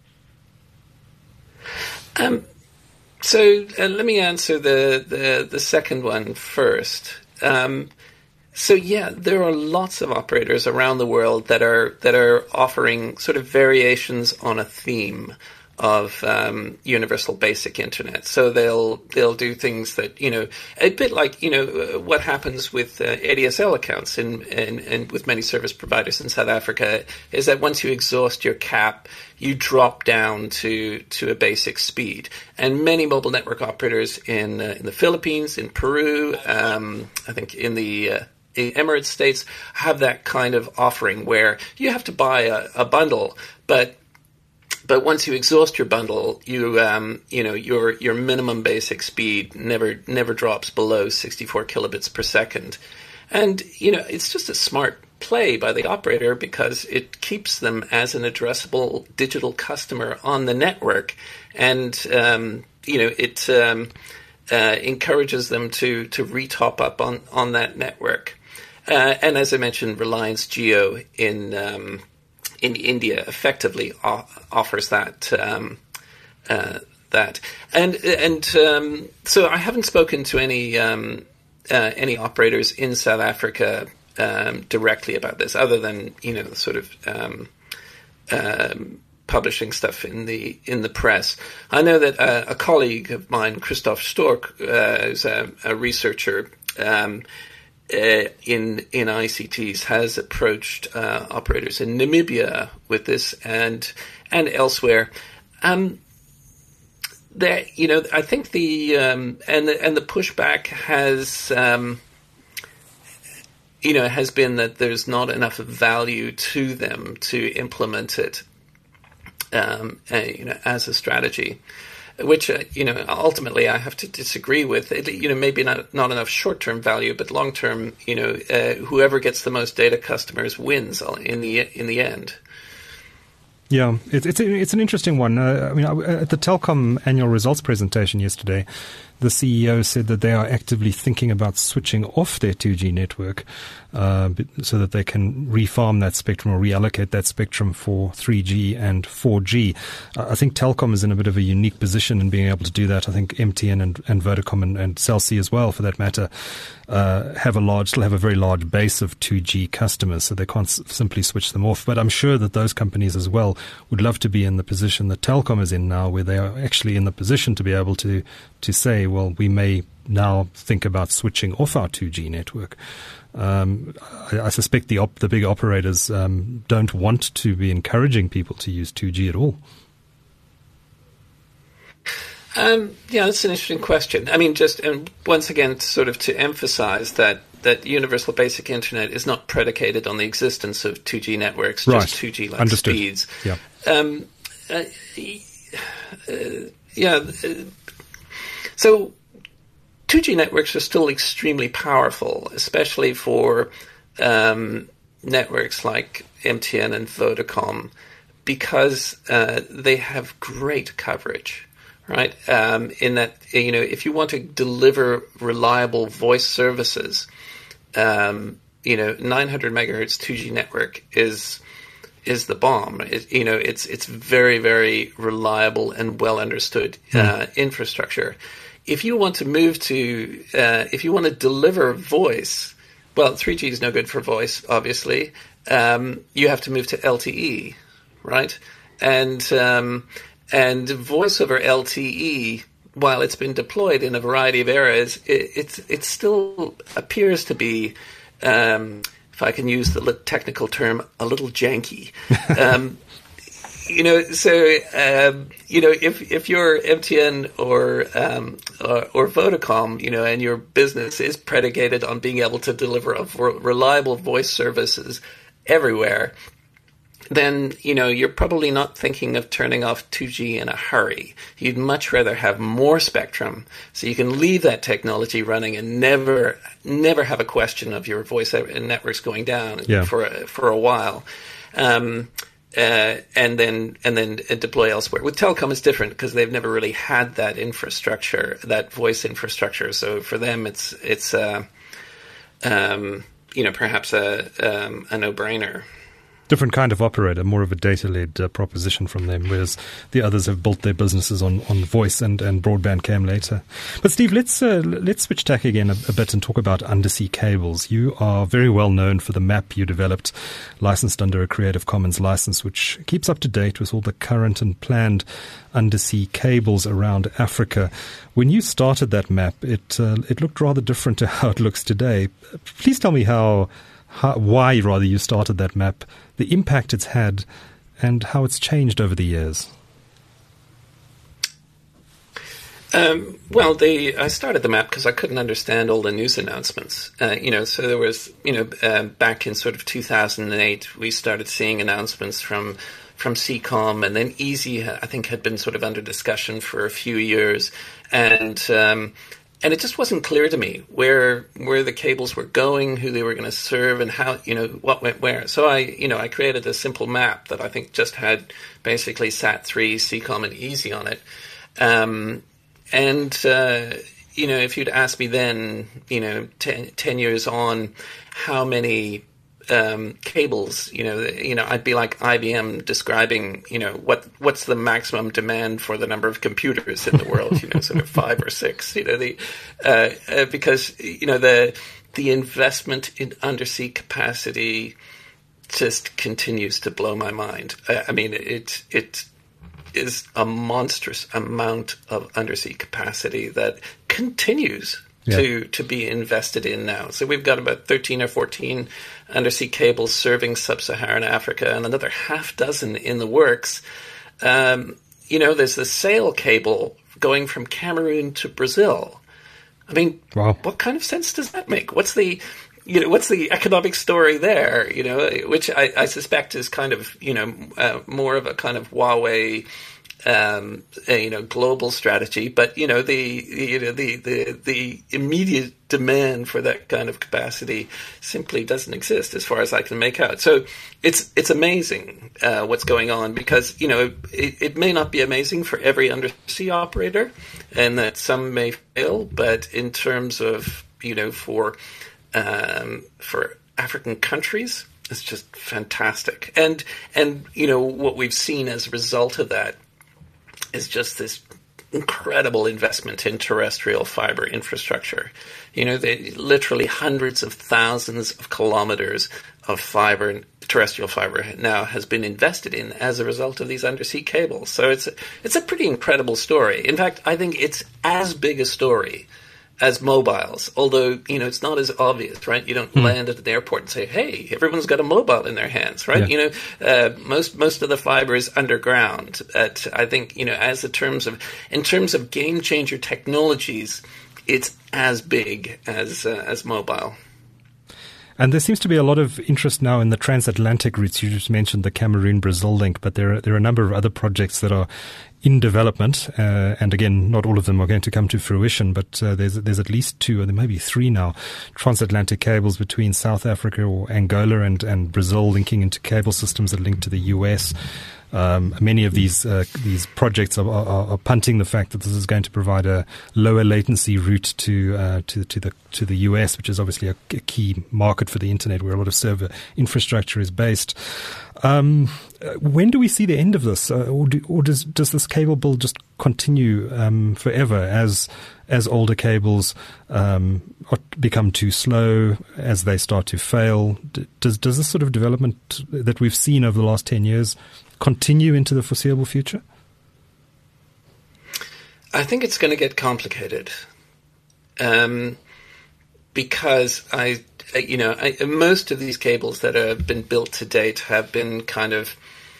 Um, so uh, let me answer the, the, the second one first. Um, so yeah, there are lots of operators around the world that are that are offering sort of variations on a theme of um, universal basic internet. So they'll they'll do things that, you know, a bit like, you know, uh, what happens with uh, A D S L accounts and in, in, in with many service providers in South Africa, is that once you exhaust your cap, you drop down to to a basic speed. And many mobile network operators in uh, in the Philippines, in Peru, um, I think in the uh, in Emirates states have that kind of offering where you have to buy a, a bundle, but But once you exhaust your bundle, you um, you know your your minimum basic speed never never drops below sixty-four kilobits per second, and you know it's just a smart play by the operator because it keeps them as an addressable digital customer on the network, and um, you know it um, uh, encourages them to to retop up on on that network, uh, and as I mentioned, Reliance Jio in um, in India effectively o- offers that um, uh, that, and and um, so I haven't spoken to any um, uh, any operators in South Africa um, directly about this, other than you know sort of um, um, publishing stuff in the in the press. I know that uh, a colleague of mine, Christoph Stork, uh, is a, a researcher. Um, Uh, in in I C Ts has approached uh, operators in Namibia with this and and elsewhere. Um, there, you know, I think the um, and the and the pushback has um, you know has been that there's not enough value to them to implement it, um, uh, you know, as a strategy. Which, uh, you know, ultimately I have to disagree with. It, you know, maybe not not enough short-term value, but long-term, you know, uh, whoever gets the most data customers wins in the in the end. Yeah, it's it's it's an interesting one. Uh, I mean, at the Telkom annual results presentation yesterday, the C E O said that they are actively thinking about switching off their two G network uh, so that they can refarm that spectrum or reallocate that spectrum for three G and four G. Uh, I think Telkom is in a bit of a unique position in being able to do that. I think M T N and, and Vodacom and, and Cell C as well, for that matter, uh, have a large, still have a very large base of two G customers, so they can't s- simply switch them off. But I'm sure that those companies as well would love to be in the position that Telkom is in now, where they are actually in the position to be able to to say, well, we may now think about switching off our two G network. Um, I, I suspect the op- the big operators um, don't want to be encouraging people to use two G at all. Um, yeah, that's an interesting question. I mean, just and once again, sort of to emphasize that that universal basic internet is not predicated on the existence of two G networks, Right. just two G like Understood. speeds. Yeah. Um, uh, uh, yeah. Uh, so two G networks are still extremely powerful, especially for um, networks like M T N and Vodacom, because uh, they have great coverage. Right, um, in that, you know, if you want to deliver reliable voice services, um, you know, nine hundred megahertz two G network is is the bomb. It, you know, it's it's very very reliable and well understood uh, mm. infrastructure. If you want to move to, uh, if you want to deliver voice, well, three G is no good for voice, obviously. Um, you have to move to L T E, right, and um, And voice over L T E, while it's been deployed in a variety of areas, it, it's it still appears to be, um, if I can use the technical term, a little janky. um, you know, so um, you know, if if you're M T N or, um, or or Vodacom, you know, and your business is predicated on being able to deliver a reliable voice services everywhere, then, you know, you're probably not thinking of turning off two G in a hurry. You'd much rather have more spectrum so you can leave that technology running and never, never have a question of your voice networks going down yeah. for a, for a while. Um, uh, and then, and then deploy elsewhere. With telecom, it's different because they've never really had that infrastructure, that voice infrastructure. So for them, it's, it's, uh, um, you know, perhaps a, um, a no-brainer. Different kind of operator, more of a data-led uh, proposition from them, whereas the others have built their businesses on, on voice, and, and broadband came later. But Steve, let's uh, let's switch tack again a, a bit and talk about undersea cables. You are very well known for the map you developed, licensed under a Creative Commons license, which keeps up to date with all the current and planned undersea cables around Africa. When you started that map, it uh, it looked rather different to how it looks today. Please tell me how, how why rather you started that map, the impact it's had, and how it's changed over the years. Um, well, the I started the map because I couldn't understand all the news announcements. Uh, you know, so there was, you know, uh, back in sort of two thousand eight, we started seeing announcements from from C COM, and then Easy, I think, had been sort of under discussion for a few years, and um, and it just wasn't clear to me where where the cables were going, who they were going to serve, and how, you know, what went where. So I, you know, I created a simple map that I think just had basically Sat three, C COM, and Easy on it. Um, and uh, you know, if you'd asked me then, you know, ten, ten years on, how many um, cables, you know, you know, I'd be like I B M describing, you know, what what's the maximum demand for the number of computers in the world, you know, sort of five or six, you know, the uh, uh, because, you know, the the investment in undersea capacity just continues to blow my mind. I, I mean, it it is a monstrous amount of undersea capacity that continues yeah. to to be invested in now. So we've got about thirteen or fourteen undersea cables serving sub-Saharan Africa, and another half dozen in the works. Um, you know, there's the sail cable going from Cameroon to Brazil. I mean, wow. What kind of sense does that make? What's the, you know, what's the economic story there? You know, which I, I suspect is kind of, you know, uh, more of a kind of Huawei, um, uh, you know, global strategy. But you know, the you know the, the the immediate demand for that kind of capacity simply doesn't exist, as far as I can make out. So it's it's amazing uh, what's going on, because you know it, it may not be amazing for every undersea operator, and that some may fail. But in terms of, you know, for um, for African countries, it's just fantastic. And and you know what we've seen as a result of that is just this incredible investment in terrestrial fiber infrastructure. You know, they literally hundreds of thousands of kilometers of fiber, terrestrial fiber, now has been invested in as a result of these undersea cables. So it's it's a pretty incredible story. In fact, I think it's as big a story as mobiles, although, you know, it's not as obvious, right? You don't mm. land at the airport and say, hey, everyone's got a mobile in their hands, right? Yeah. You know, uh, most most of the fiber is underground. At, I think, you know, as in terms of, in terms of game changer technologies, it's as big as uh, as mobile. And there seems to be a lot of interest now in the transatlantic routes. You just mentioned the Cameroon-Brazil link, but there are, there are a number of other projects that are in development. Uh, and again, not all of them are going to come to fruition, but uh, there's there's at least two, or there may be three now, transatlantic cables between South Africa or Angola and, and Brazil, linking into cable systems that link to the U S. Um, many of these uh, these projects are, are, are punting the fact that this is going to provide a lower latency route to uh, to to the to the U S, which is obviously a, a key market for the internet, where a lot of server infrastructure is based. Um, when do we see the end of this, uh, or, do, or does does this cable build just continue um, forever as as older cables um, become too slow, as they start to fail? Does does this sort of development that we've seen over the last ten years continue into the foreseeable future? I think it's going to get complicated, um, because I, you know, I, most of these cables that have been built to date have been kind of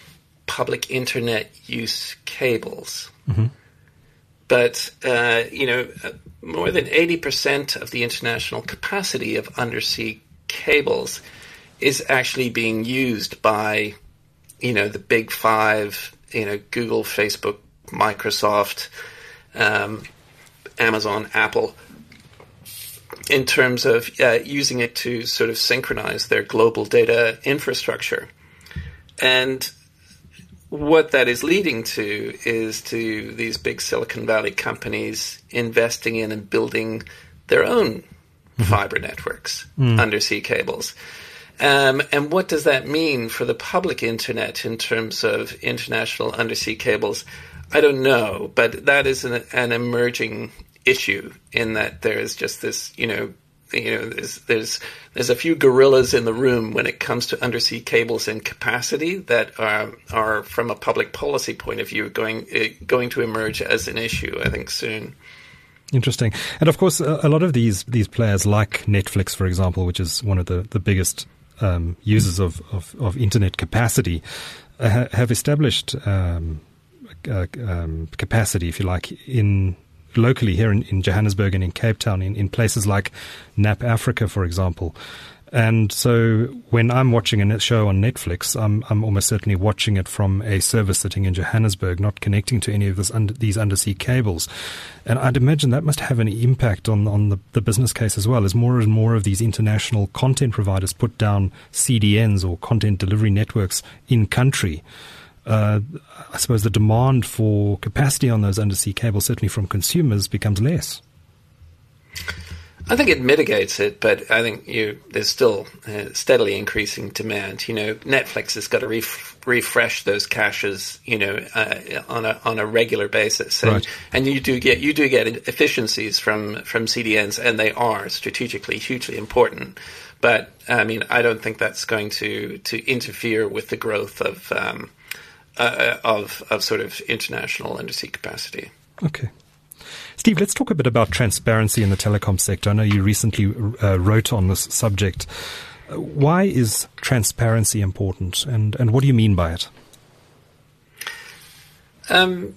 public internet use cables. Mm-hmm. But, uh, you know, more than eighty percent of the international capacity of undersea cables is actually being used by, you know, the big five, you know, Google, Facebook, Microsoft, um, Amazon, Apple, in terms of uh, using it to sort of synchronize their global data infrastructure. And what that is leading to is to these big Silicon Valley companies investing in and building their own mm-hmm. fiber networks, mm. undersea cables. Um, and what does that mean for the public internet in terms of international undersea cables? I don't know, but that is an, an emerging issue in that there is just this, you know, you know, there's there's there's a few gorillas in the room when it comes to undersea cables and capacity that are are from a public policy point of view going uh, going to emerge as an issue, I think, soon. Interesting. And of course, a, a lot of these these players, like Netflix, for example, which is one of the the biggest um, users of, of of internet capacity, uh, have established um, uh, um, capacity, if you like, in locally here in, in Johannesburg and in Cape Town, in, in places like Nap Africa, for example. And so when I'm watching a show on Netflix, I'm, I'm almost certainly watching it from a server sitting in Johannesburg, not connecting to any of this under, these undersea cables. And I'd imagine that must have an impact on, on the, the business case as well, as more and more of these international content providers put down C D Ns or content delivery networks in country. Uh, I suppose the demand for capacity on those undersea cables, certainly from consumers, becomes less. I think it mitigates it, but I think you, there's still uh, steadily increasing demand. You know, Netflix has got to ref- refresh those caches, you know, uh, on a on a regular basis, and, right. and you do get you do get efficiencies from from C D Ns, and they are strategically hugely important. But I mean, I don't think that's going to to interfere with the growth of. Um, Uh, of of sort of international undersea capacity. Okay. Steve, let's talk a bit about transparency in the telecom sector. I know you recently uh, wrote on this subject. Uh, why is transparency important, and, and what do you mean by it? Um,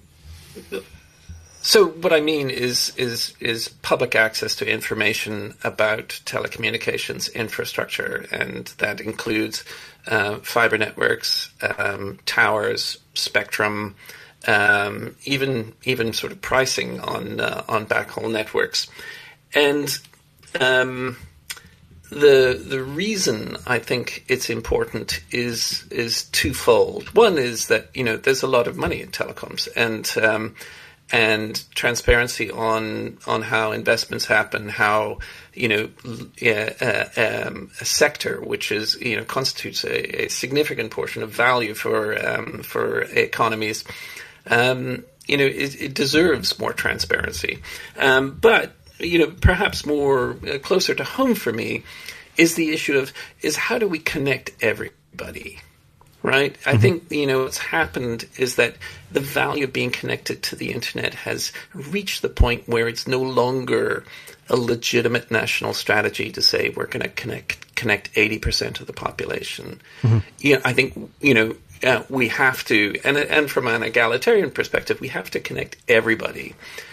so what I mean is is is public access to information about telecommunications infrastructure, and that includes Uh, fiber networks, um, towers, spectrum, um, even even sort of pricing on uh, on backhaul networks, and um, the the reason I think it's important is is twofold. One is that you know there's a lot of money in telecoms, and um, and transparency on on how investments happen, how you know uh, um, a sector which is you know constitutes a, a significant portion of value for um, for economies, um, you know it, it deserves more transparency. Um, but you know perhaps more uh, closer to home for me is the issue of is how do we connect everybody. Right? I mm-hmm. think, you know, what's happened is that the value of being connected to the internet has reached the point where it's no longer a legitimate national strategy to say we're going to connect connect eighty percent of the population. Mm-hmm. Yeah, I think, you know, uh, we have to, and and from an egalitarian perspective, we have to connect everybody.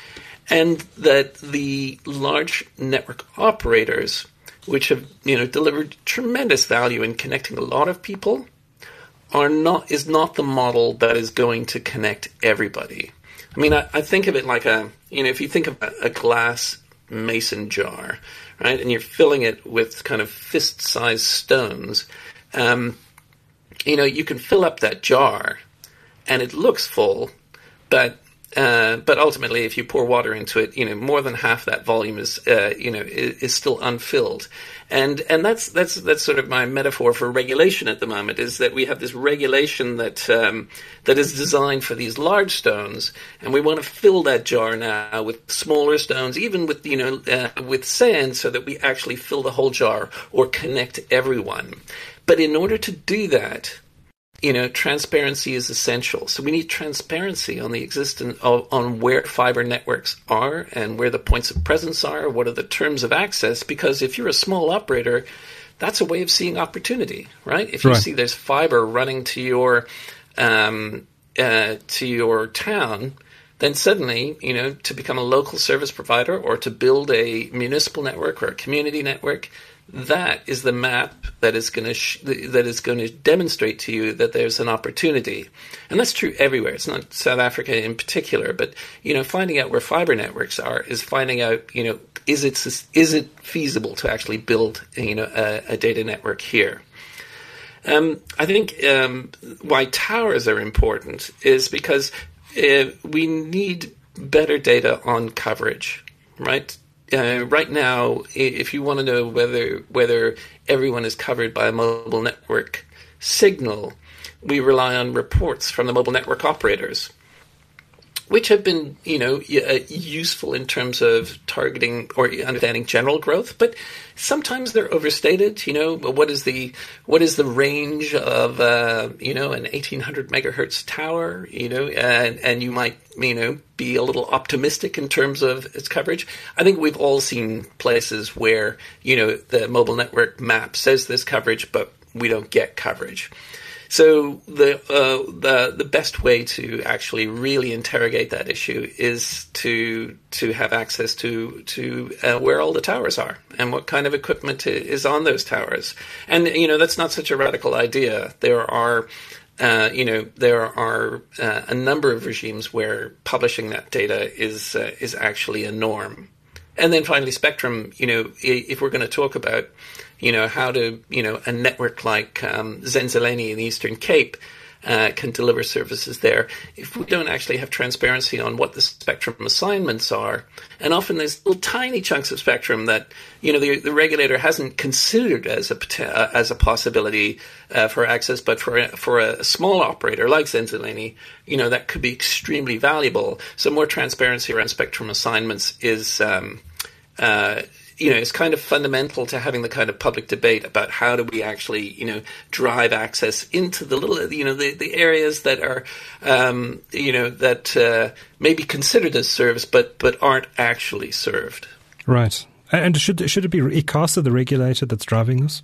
And that the large network operators, which have, you know, delivered tremendous value in connecting a lot of people, are not is not the model that is going to connect everybody. I mean, I, I think of it like a, you know, if you think of a, a glass mason jar, right, and you're filling it with kind of fist-sized stones, um, you know, you can fill up that jar, and it looks full, but uh, but ultimately, if you pour water into it, you know, more than half that volume is, uh, you know, is, is still unfilled. And and that's that's that's sort of my metaphor for regulation at the moment, is that we have this regulation that um, that is designed for these large stones, and we want to fill that jar now with smaller stones, even with you know uh, with sand, so that we actually fill the whole jar or connect everyone. But in order to do that, you know, transparency is essential. So we need transparency on the existence of, on where fiber networks are and where the points of presence are, what are the terms of access, because if you're a small operator, that's a way of seeing opportunity, right? If you right. see there's fiber running to your um, uh, to your town, then suddenly, you know, to become a local service provider or to build a municipal network or a community network, that is the map that is going to sh- that is going to demonstrate to you that there's an opportunity. And that's true everywhere. It's not South Africa in particular, but, you know, finding out where fiber networks are is finding out, you know, is it is it feasible to actually build, you know, a, a data network here? Um, I think um, why towers are important is because uh, we need better data on coverage, right? Uh, right now, if you want to know whether whether everyone is covered by a mobile network signal, we rely on reports from the mobile network operators, which have been, you know, useful in terms of targeting or understanding general growth, but sometimes they're overstated. You know, what is the what is the range of uh, you know an eighteen hundred megahertz tower? You know, and and you might you know be a little optimistic in terms of its coverage. I think we've all seen places where you know the mobile network map says this coverage, but we don't get coverage. So the uh, the the best way to actually really interrogate that issue is to to have access to to uh, where all the towers are and what kind of equipment is on those towers. And you know that's not such a radical idea. There are uh, you know there are uh, a number of regimes where publishing that data is uh, is actually a norm. And then finally, spectrum. You know, if we're going to talk about you know, how to, you know, a network like um, Zenzaleni in the Eastern Cape uh, can deliver services there. If we don't actually have transparency on what the spectrum assignments are, and often there's little tiny chunks of spectrum that, you know, the, the regulator hasn't considered as a uh, as a possibility uh, for access, but for a, for a small operator like Zenzaleni, you know, that could be extremely valuable. So more transparency around spectrum assignments is um, uh, you know, it's kind of fundamental to having the kind of public debate about how do we actually, you know, drive access into the little, you know, the, the areas that are, um, you know, that uh, may be considered as service, but but aren't actually served. Right. And should should it be ICASA, the regulator, that's driving this?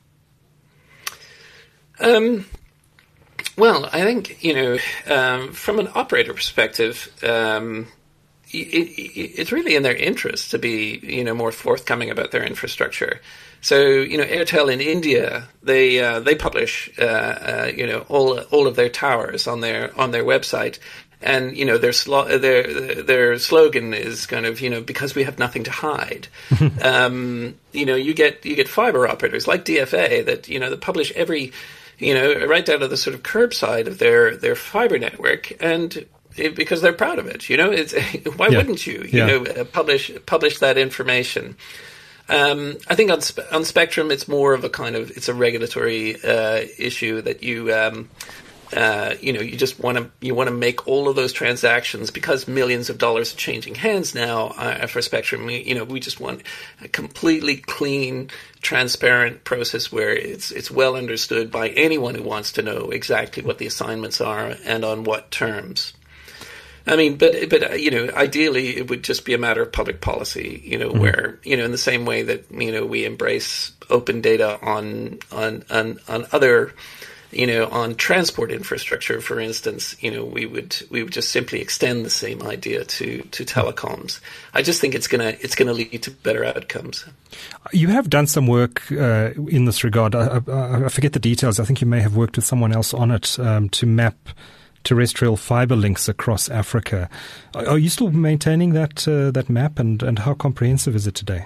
Um. Well, I think, you know, um, from an operator perspective, um, It, it, it's really in their interest to be, you know, more forthcoming about their infrastructure. So, you know, Airtel in India, they uh, they publish, uh, uh, you know, all all of their towers on their on their website, and you know, their slo- their their slogan is kind of, you know, because we have nothing to hide. um, you know, you get you get fiber operators like D F A that you know that publish every, you know, right down to the sort of curbside of their their fiber network, and It, because they're proud of it, you know. It's why yeah. wouldn't you, you yeah. know, uh, publish publish that information? Um, I think on spe- on Spectrum, it's more of a kind of it's a regulatory uh, issue that you um, uh, you know you just want to you want to make all of those transactions because millions of dollars are changing hands now uh, for Spectrum. We, you know, we just want a completely clean, transparent process where it's it's well understood by anyone who wants to know exactly what the assignments are and on what terms. I mean, but but uh, you know, ideally it would just be a matter of public policy, you know, mm-hmm. where you know, in the same way that you know we embrace open data on on on, on other, you know, on transport infrastructure, for instance, you know, we would we would just simply extend the same idea to, to telecoms. I just think it's gonna it's gonna lead to better outcomes. You have done some work uh, in this regard. I, I, I forget the details. I think you may have worked with someone else on it um, to map terrestrial fiber links across Africa. Are you still maintaining that uh, that map, and, and how comprehensive is it today?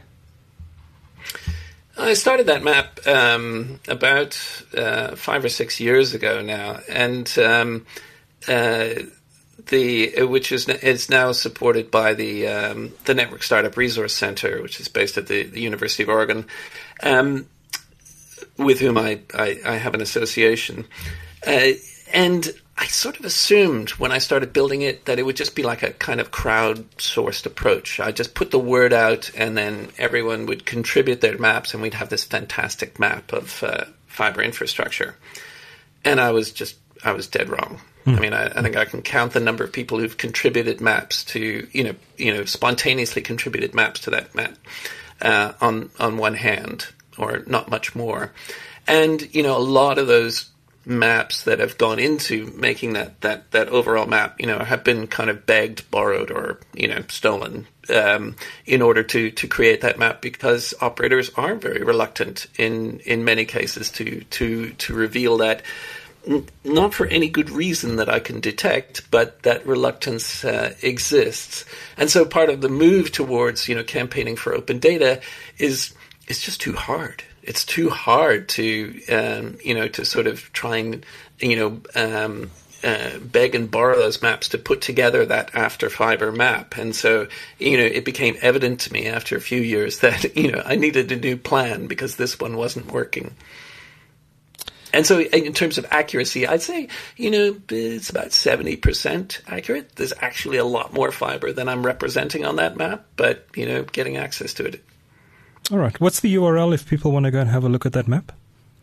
I started that map um, about uh, five or six years ago now, and um, uh, the which is is now supported by the um, the Network Startup Resource Center, which is based at the, the University of Oregon, um, with whom I, I, I have an association, uh, and I sort of assumed when I started building it that it would just be like a kind of crowdsourced approach. I just put the word out and then everyone would contribute their maps and we'd have this fantastic map of uh, fiber infrastructure. And I was just, I was dead wrong. Mm. I mean, I, I think I can count the number of people who've contributed maps to, you know, you know, spontaneously contributed maps to that map uh, on, on one hand, or not much more. And, you know, a lot of those maps that have gone into making that, that, that overall map, you know, have been kind of begged, borrowed, or, you know, stolen um, in order to, to create that map, because operators are very reluctant in, in many cases to, to, to reveal that, n- not for any good reason that I can detect, but that reluctance uh, exists. And so part of the move towards, you know, campaigning for open data is, it's just too hard. It's too hard to, um, you know, to sort of try and, you know, um, uh, beg and borrow those maps to put together that after fiber map. And so, you know, it became evident to me after a few years that, you know, I needed a new plan because this one wasn't working. And so in terms of accuracy, I'd say, you know, it's about seventy percent accurate. There's actually a lot more fiber than I'm representing on that map, but, you know, getting access to it. All right. What's the U R L if people want to go and have a look at that map?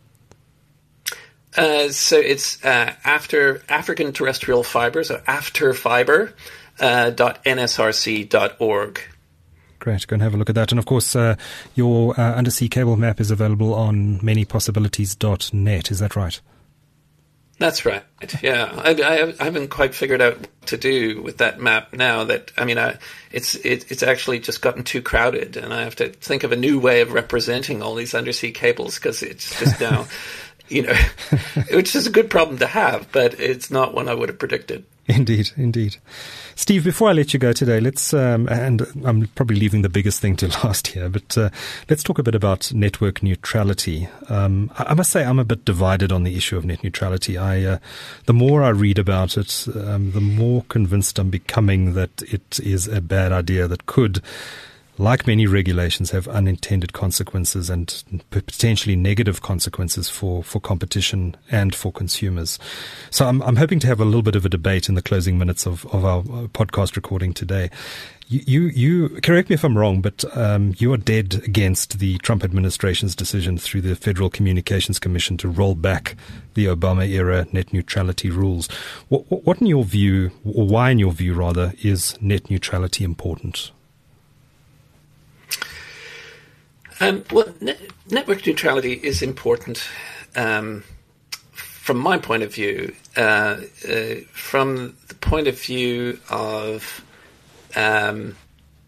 Uh, so it's uh, after African terrestrial fiber, so afterfiber uh, dot N S R C dot org. Great. Go and have a look at that. And of course, uh, your uh, undersea cable map is available on many possibilities dot net. Is that right? That's right. Yeah, I, I, I haven't quite figured out what to do with that map now. That I mean, I, it's it, it's actually just gotten too crowded, and I have to think of a new way of representing all these undersea cables, because it's just now, you know, which is a good problem to have, but it's not one I would have predicted. Indeed, indeed. Steve, before I let you go today, let's, um, and I'm probably leaving the biggest thing to last here, but uh, let's talk a bit about network neutrality. Um, I, I must say I'm a bit divided on the issue of net neutrality. I, uh, the more I read about it, um, the more convinced I'm becoming that it is a bad idea that could, like many regulations, have unintended consequences and potentially negative consequences for, for competition and for consumers. So I'm, I'm hoping to have a little bit of a debate in the closing minutes of, of our podcast recording today. You, you, you correct me if I'm wrong, but um, you are dead against the Trump administration's decision through the Federal Communications Commission to roll back the Obama-era net neutrality rules. What, what in your view, or why in your view rather, is net neutrality important? Um, well, ne- network neutrality is important um, from my point of view, uh, uh, from the point of view of um,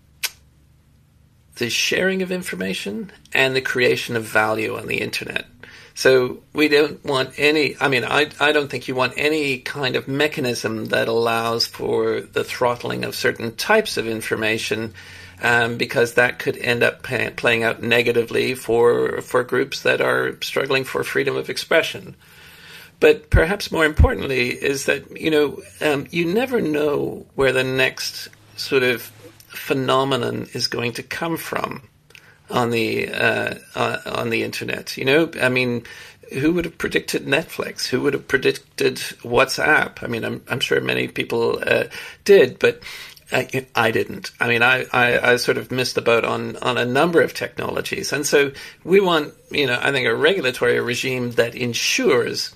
the sharing of information and the creation of value on the internet. So we don't want any, I mean, I, I don't think you want any kind of mechanism that allows for the throttling of certain types of information, Um, because that could end up pay, playing out negatively for for groups that are struggling for freedom of expression. But perhaps more importantly is that, you know, um, you never know where the next sort of phenomenon is going to come from on the uh, uh, on the internet. You know, I mean, who would have predicted Netflix? Who would have predicted WhatsApp? I mean, I'm I'm sure many people uh, did, but I, I didn't. I mean, I, I, I sort of missed the boat on, on a number of technologies. And so we want, you know, I think a regulatory regime that ensures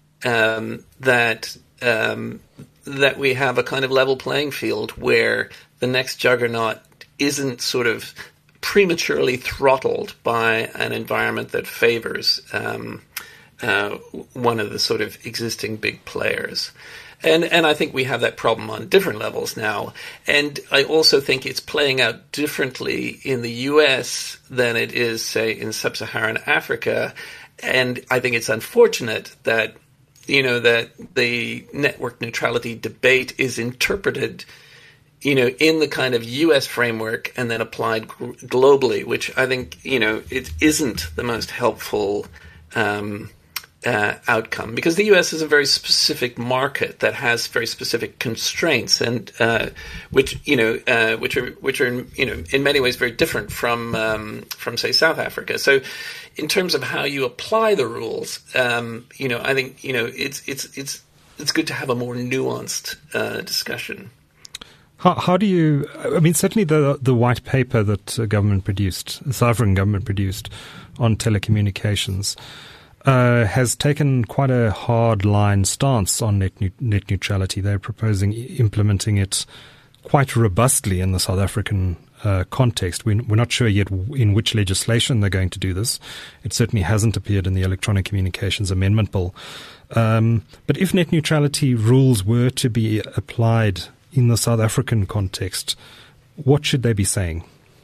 um, that um, that we have a kind of level playing field where the next juggernaut isn't sort of prematurely throttled by an environment that favors um, uh, one of the sort of existing big players. And and I think we have that problem on different levels now. And I also think it's playing out differently in the U S than it is, say, in sub-Saharan Africa. And I think it's unfortunate that, you know, that the network neutrality debate is interpreted, you know, in the kind of U S framework and then applied g- globally, which I think, you know, it isn't the most helpful um Uh, outcome, because the U S is a very specific market that has very specific constraints, and uh, which you know, uh, which are which are you know in many ways very different from um, from say South Africa. So, in terms of how you apply the rules, um, you know, I think you know it's it's it's it's good to have a more nuanced uh, discussion. How, how do you? I mean, certainly the the white paper that uh, government produced, the South African government produced on telecommunications. Uh, has taken quite a hard line stance on net, net neutrality. They're proposing implementing it quite robustly in the South African uh, context. We, we're not sure yet in which legislation they're going to do this. It certainly hasn't appeared in the Electronic Communications Amendment Bill. Um, but if net neutrality rules were to be applied in the South African context, what should they be saying?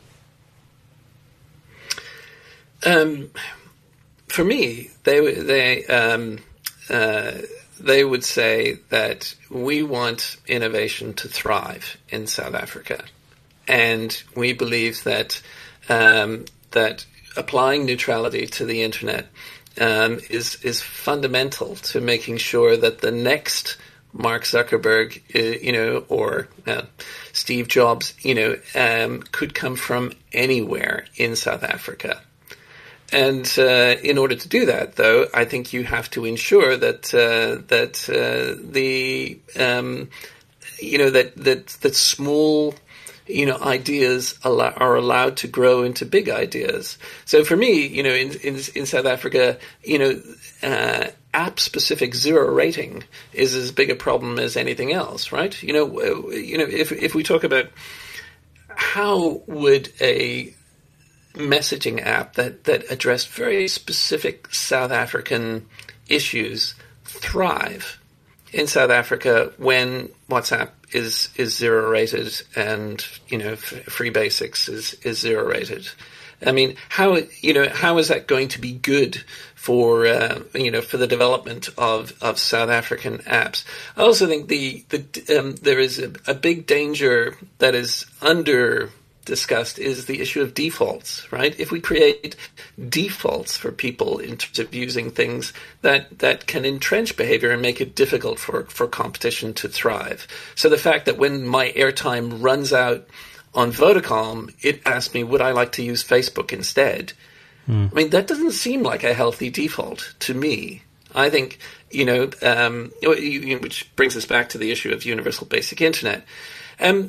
Um, for me, they they um, uh, they would say that we want innovation to thrive in South Africa, and we believe that um, that applying neutrality to the internet um, is is fundamental to making sure that the next Mark Zuckerberg, uh, you know, or uh, Steve Jobs, you know, um, could come from anywhere in South Africa. And uh, in order to do that, though, I think you have to ensure that uh, that uh, the um, you know that that that small you know ideas allow, are allowed to grow into big ideas. So for me, you know, in in, in South Africa, you know, uh, app-specific zero rating is as big a problem as anything else, right? You know, you know, if if we talk about how would a messaging app that, that addressed very specific South African issues thrive in South Africa when WhatsApp is is zero rated and you know f- Free Basics is is zero rated. I mean, how you know how is that going to be good for uh, you know for the development of, of South African apps? I also think the the um, there is a, a big danger that is under discussed is the issue of defaults, right? If we create defaults for people in terms of using things that, that can entrench behavior and make it difficult for, for competition to thrive. So the fact that when my airtime runs out on Vodacom, it asks me, would I like to use Facebook instead? Mm. I mean, that doesn't seem like a healthy default to me. I think, you know, um, which brings us back to the issue of universal basic internet. Um,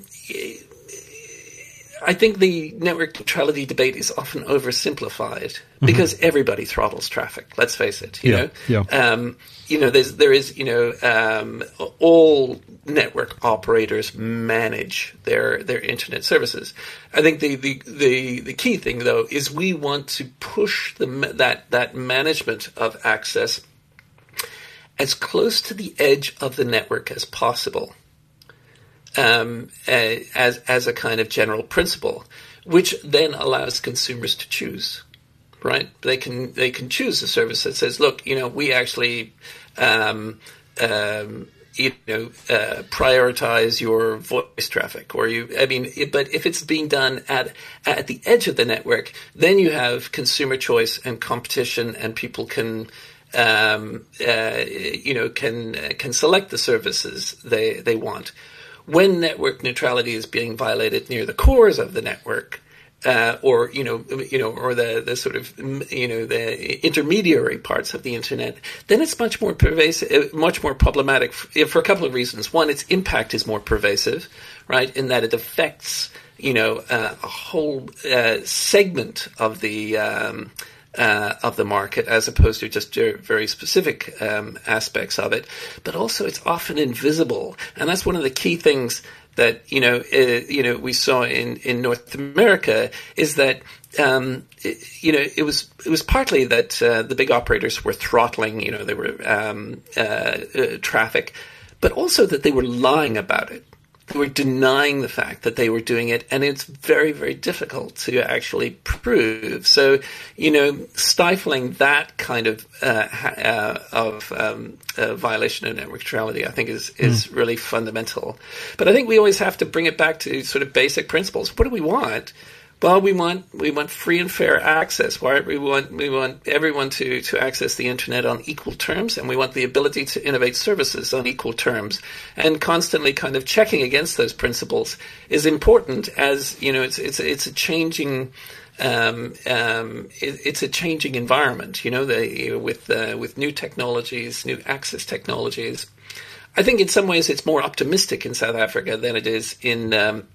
I think the network neutrality debate is often oversimplified because mm-hmm. everybody throttles traffic. Let's face it. You yeah, know, yeah. Um, you know, there's there is you know um, all network operators manage their their internet services. I think the, the, the, the key thing though is we want to push the that that management of access as close to the edge of the network as possible. Um, uh, as as a kind of general principle, which then allows consumers to choose, right? They can they can choose a service that says, look, you know, we actually, um, um, you know, uh, prioritize your voice traffic, or you. I mean, it, but if it's being done at at the edge of the network, then you have consumer choice and competition, and people can. Um, uh, you know, can can select the services they they want. When network neutrality is being violated near the cores of the network, uh, or you know, you know, or the, the sort of you know the intermediary parts of the internet, then it's much more pervasive, much more problematic for, for a couple of reasons. One, its impact is more pervasive, right, in that it affects you know uh, a whole uh, segment of the. Um, Uh, of the market, as opposed to just very specific um, aspects of it, but also it's often invisible, and that's one of the key things that you know uh, you know we saw in, in North America is that um, it, you know it was it was partly that uh, the big operators were throttling you know they were um, uh, uh, traffic, but also that they were lying about it. They were denying the fact that they were doing it, and it's very, very difficult to actually prove. So, you know, stifling that kind of uh, uh, of um, uh, violation of network neutrality, I think, is is mm. really fundamental. But I think we always have to bring it back to sort of basic principles. What do we want? Well, we want we want free and fair access. Right? We want we want everyone to, to access the internet on equal terms, and we want the ability to innovate services on equal terms. And constantly kind of checking against those principles is important, as you know, it's it's it's a changing um, um, it, it's a changing environment. You know, the, you know with uh, with new technologies, new access technologies. I think in some ways it's more optimistic in South Africa than it is in. Um,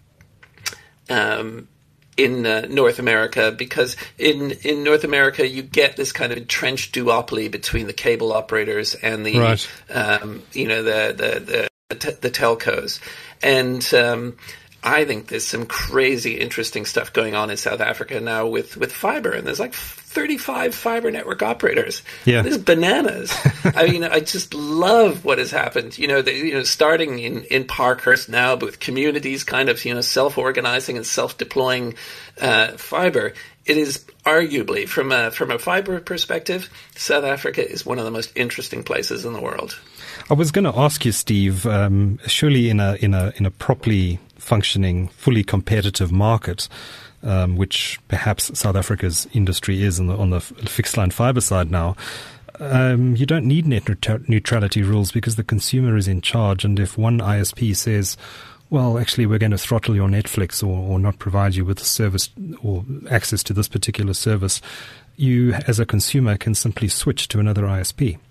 um, in uh, North America, because in, in North America you get this kind of entrenched duopoly between the cable operators and the right. um, you know the the the, the telcos, and um, I think there's some crazy interesting stuff going on in South Africa now with, with fiber, and there's like thirty-five fiber network operators. Yeah. There's bananas. I mean, I just love what has happened. You know, the, you know, starting in, in Parkhurst now, but with communities kind of, you know, self-organizing and self-deploying uh, fiber. It is arguably, from a, from a fiber perspective, South Africa is one of the most interesting places in the world. I was going to ask you, Steve, um, surely in a in a in a properly functioning, fully competitive market, um, which perhaps South Africa's industry is on the, on the fixed line fiber side now, um, you don't need net neutrality rules because the consumer is in charge. And if one I S P says, well, actually, we're going to throttle your Netflix or, or not provide you with a service or access to this particular service, you, as a consumer, can simply switch to another I S P.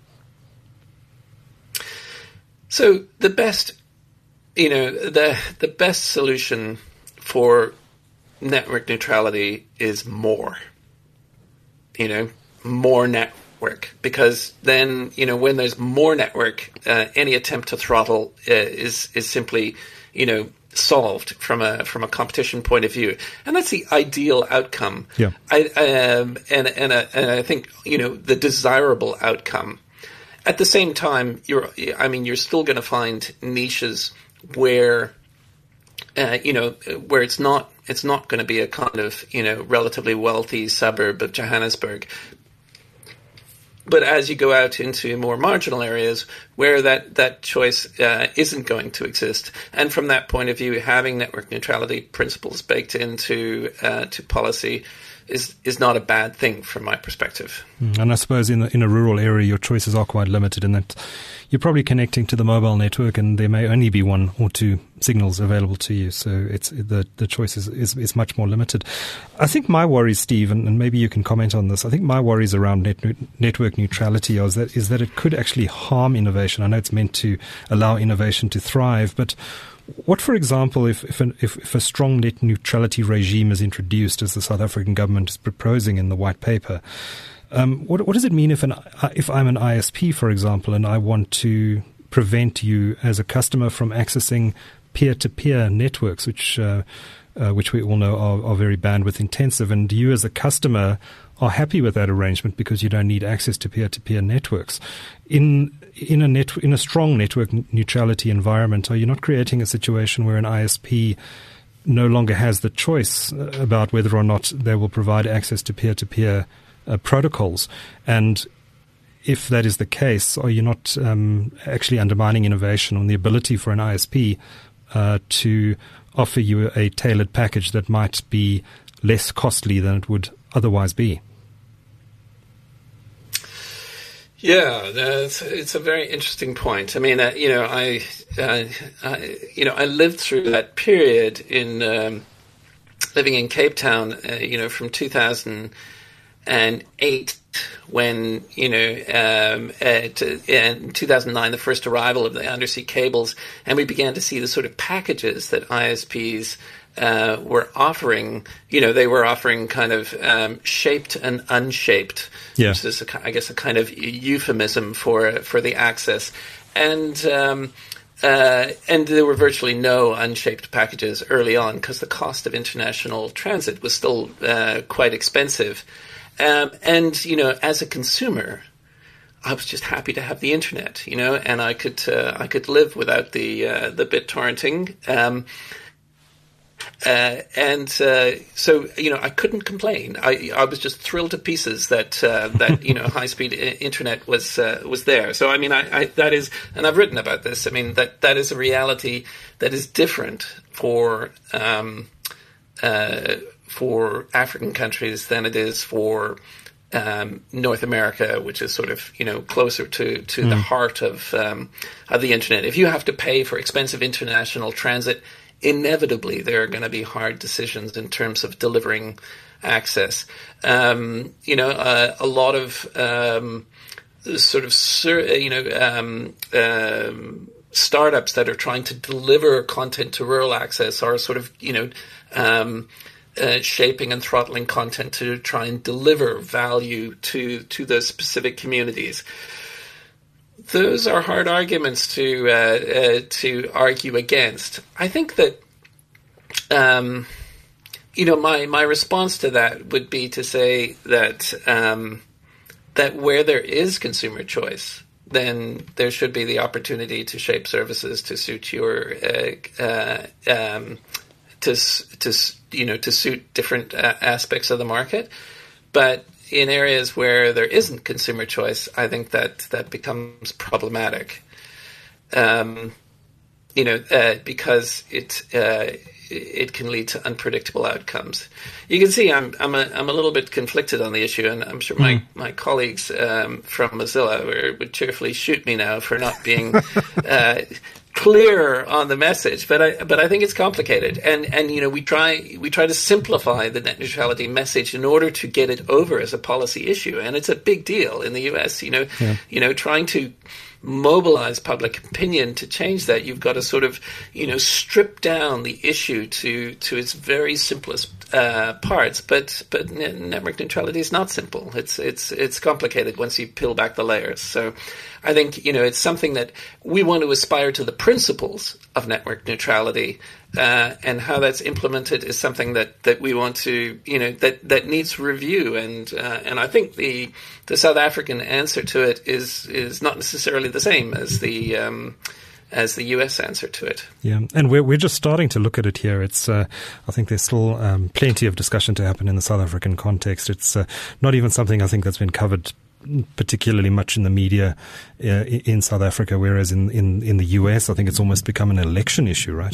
So the best, you know, the the best solution for network neutrality is more, you know, more network, because then, you know, when there's more network, uh, any attempt to throttle uh, is is simply, you know, solved from a from a competition point of view, and that's the ideal outcome. Yeah. I um, and and uh, and I think, you know, the desirable outcome. At the same time, you're I mean you're still going to find niches where uh, you know where it's not it's not going to be a kind of, you know, relatively wealthy suburb of Johannesburg. But as you go out into more marginal areas where that, that choice uh, isn't going to exist, and from that point of view, having network neutrality principles baked into uh, to policy is is not a bad thing from my perspective. And I suppose in a, in a rural area, your choices are quite limited in that you're probably connecting to the mobile network, and there may only be one or two signals available to you. So it's the the choice is, is, is much more limited. I think my worries, Steve, and, and maybe you can comment on this. I think my worries around net, network neutrality is that is that it could actually harm innovation. I know it's meant to allow innovation to thrive, but what, for example, if if, an, if if a strong net neutrality regime is introduced, as the South African government is proposing in the white paper? Um, what, what does it mean if an if I'm an I S P, for example, and I want to prevent you as a customer from accessing peer-to-peer networks, which uh, uh, which we all know are, are very bandwidth intensive, and you as a customer are happy with that arrangement because you don't need access to peer-to-peer networks. In in a net in a strong network neutrality environment, are you not creating a situation where an I S P no longer has the choice about whether or not they will provide access to peer-to-peer Uh, protocols? And if that is the case, are you not um, actually undermining innovation on the ability for an I S P uh, to offer you a tailored package that might be less costly than it would otherwise be? Yeah, that's, it's a very interesting point. I mean, uh, you know, I, uh, I, you know, I lived through that period in um, living in Cape Town, uh, you know, from two thousand and eight, when, you know, um, uh, to, in two thousand nine, the first arrival of the undersea cables, and we began to see the sort of packages that I S Ps uh, were offering. You know, they were offering kind of um, shaped and unshaped, yeah. which is, a, I guess, a kind of euphemism for for the access. And um, uh, and there were virtually no unshaped packages early on because the cost of international transit was still uh, quite expensive. Um, and, you know, as a consumer, I was just happy to have the internet, you know, and I could uh, I could live without the uh, the bit torrenting. Um, uh, and uh, so, you know, I couldn't complain. I I was just thrilled to pieces that uh, that you know high speed internet was uh, was there. So I mean, I, I that is, and I've written about this. I mean, that that is a reality that is different for. Um, uh, for African countries than it is for um, North America, which is sort of, you know, closer to, to mm. the heart of um, of the internet. If you have to pay for expensive international transit, inevitably there are going to be hard decisions in terms of delivering access. Um, you know, uh, a lot of um, sort of, you know, um, um, startups that are trying to deliver content to rural access are sort of, you know, um, Uh, shaping and throttling content to try and deliver value to to those specific communities. Those are hard arguments to uh, uh, to argue against. I think that um, you know, my, my response to that would be to say that um, that where there is consumer choice, then there should be the opportunity to shape services to suit your uh, uh, um, to to you know to suit different uh, aspects of the market. But in areas where there isn't consumer choice, I think that that becomes problematic. Um, you know, uh, because it uh, it can lead to unpredictable outcomes. You can see I'm I'm a I'm a little bit conflicted on the issue, and I'm sure my, mm. my colleagues um, from Mozilla were, would cheerfully shoot me now for not being uh, clear on the message. But I but I think it's complicated, and and you know we try we try to simplify the net neutrality message in order to get it over as a policy issue, and it's a big deal in the U S. You know, yeah. you know, trying to mobilize public opinion to change that, you've got to sort of, you know, strip down the issue to to its very simplest uh, parts. But but network neutrality is not simple. It's it's it's complicated once you peel back the layers. So I think, you know, it's something that we want to aspire to the principles of network neutrality, uh, and how that's implemented is something that, that we want to, you know, that, that needs review. And uh, and I think the the South African answer to it is is not necessarily the same as the um, as the U S answer to it. Yeah, and we're we're just starting to look at it here. It's uh, I think there's still um, plenty of discussion to happen in the South African context. It's uh, not even something I think that's been covered particularly much in the media uh, in South Africa, whereas in, in, in the U S, I think it's almost become an election issue, right?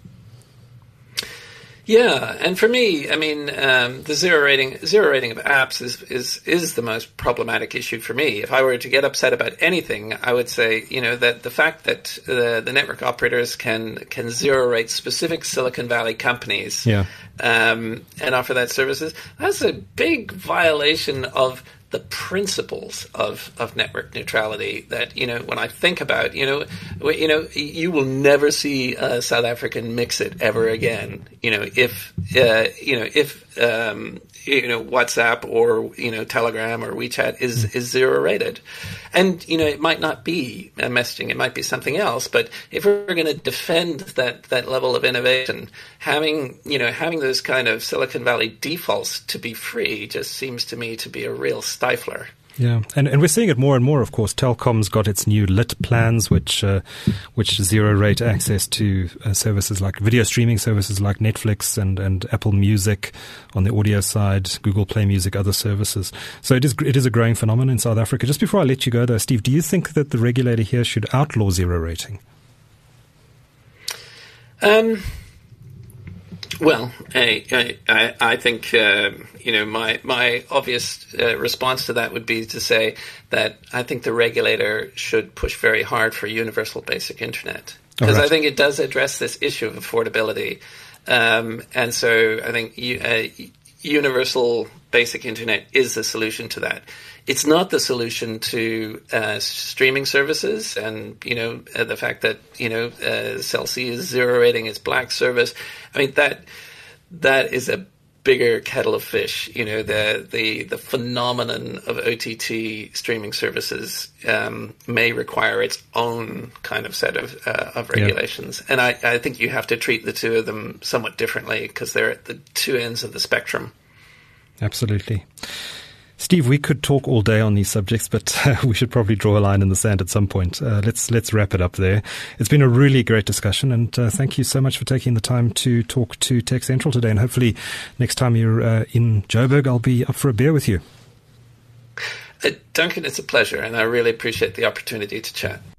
Yeah, and for me, I mean, um, the zero rating zero rating of apps is, is is the most problematic issue for me. If I were to get upset about anything, I would say, you know, that the fact that uh, the network operators can can zero rate specific Silicon Valley companies, yeah. um, and offer that services, that's a big violation of the principles of, of network neutrality that, you know, when I think about, you know, you know, you will never see a South African mix it ever again. You know, if, uh, you know, if, um, you know, WhatsApp or, you know, Telegram or WeChat is, is zero rated. And, you know, it might not be a messaging, it might be something else. But if we're going to defend that, that level of innovation, having, you know, having those kind of Silicon Valley defaults to be free just seems to me to be a real stifler. Yeah, and and we're seeing it more and more. Of course, Telkom's got its new lit plans, which uh, which zero rate access to uh, services like video streaming services like Netflix and, and Apple Music on the audio side, Google Play Music, other services. So it is it is a growing phenomenon in South Africa. Just before I let you go, though, Steve, do you think that the regulator here should outlaw zero rating? Um. Well, I, I, I think, uh, you know, my my obvious uh, response to that would be to say that I think the regulator should push very hard for universal basic internet, because right. I think it does address this issue of affordability. Um, and so I think uh, universal basic internet is the solution to that. It's not the solution to uh, streaming services, and, you know, uh, the fact that, you know, uh, Cell C is zero rating its black service. I mean, that that is a bigger kettle of fish. You know, the the, the phenomenon of O T T streaming services um, may require its own kind of set of uh, of regulations. Yeah. And I, I think you have to treat the two of them somewhat differently, because they're at the two ends of the spectrum. Absolutely. Steve, we could talk all day on these subjects, but uh, we should probably draw a line in the sand at some point. Uh, let's let's wrap it up there. It's been a really great discussion, and uh, thank you so much for taking the time to talk to Tech Central today. And hopefully next time you're uh, in Joburg, I'll be up for a beer with you. Uh, Duncan, it's a pleasure, and I really appreciate the opportunity to chat.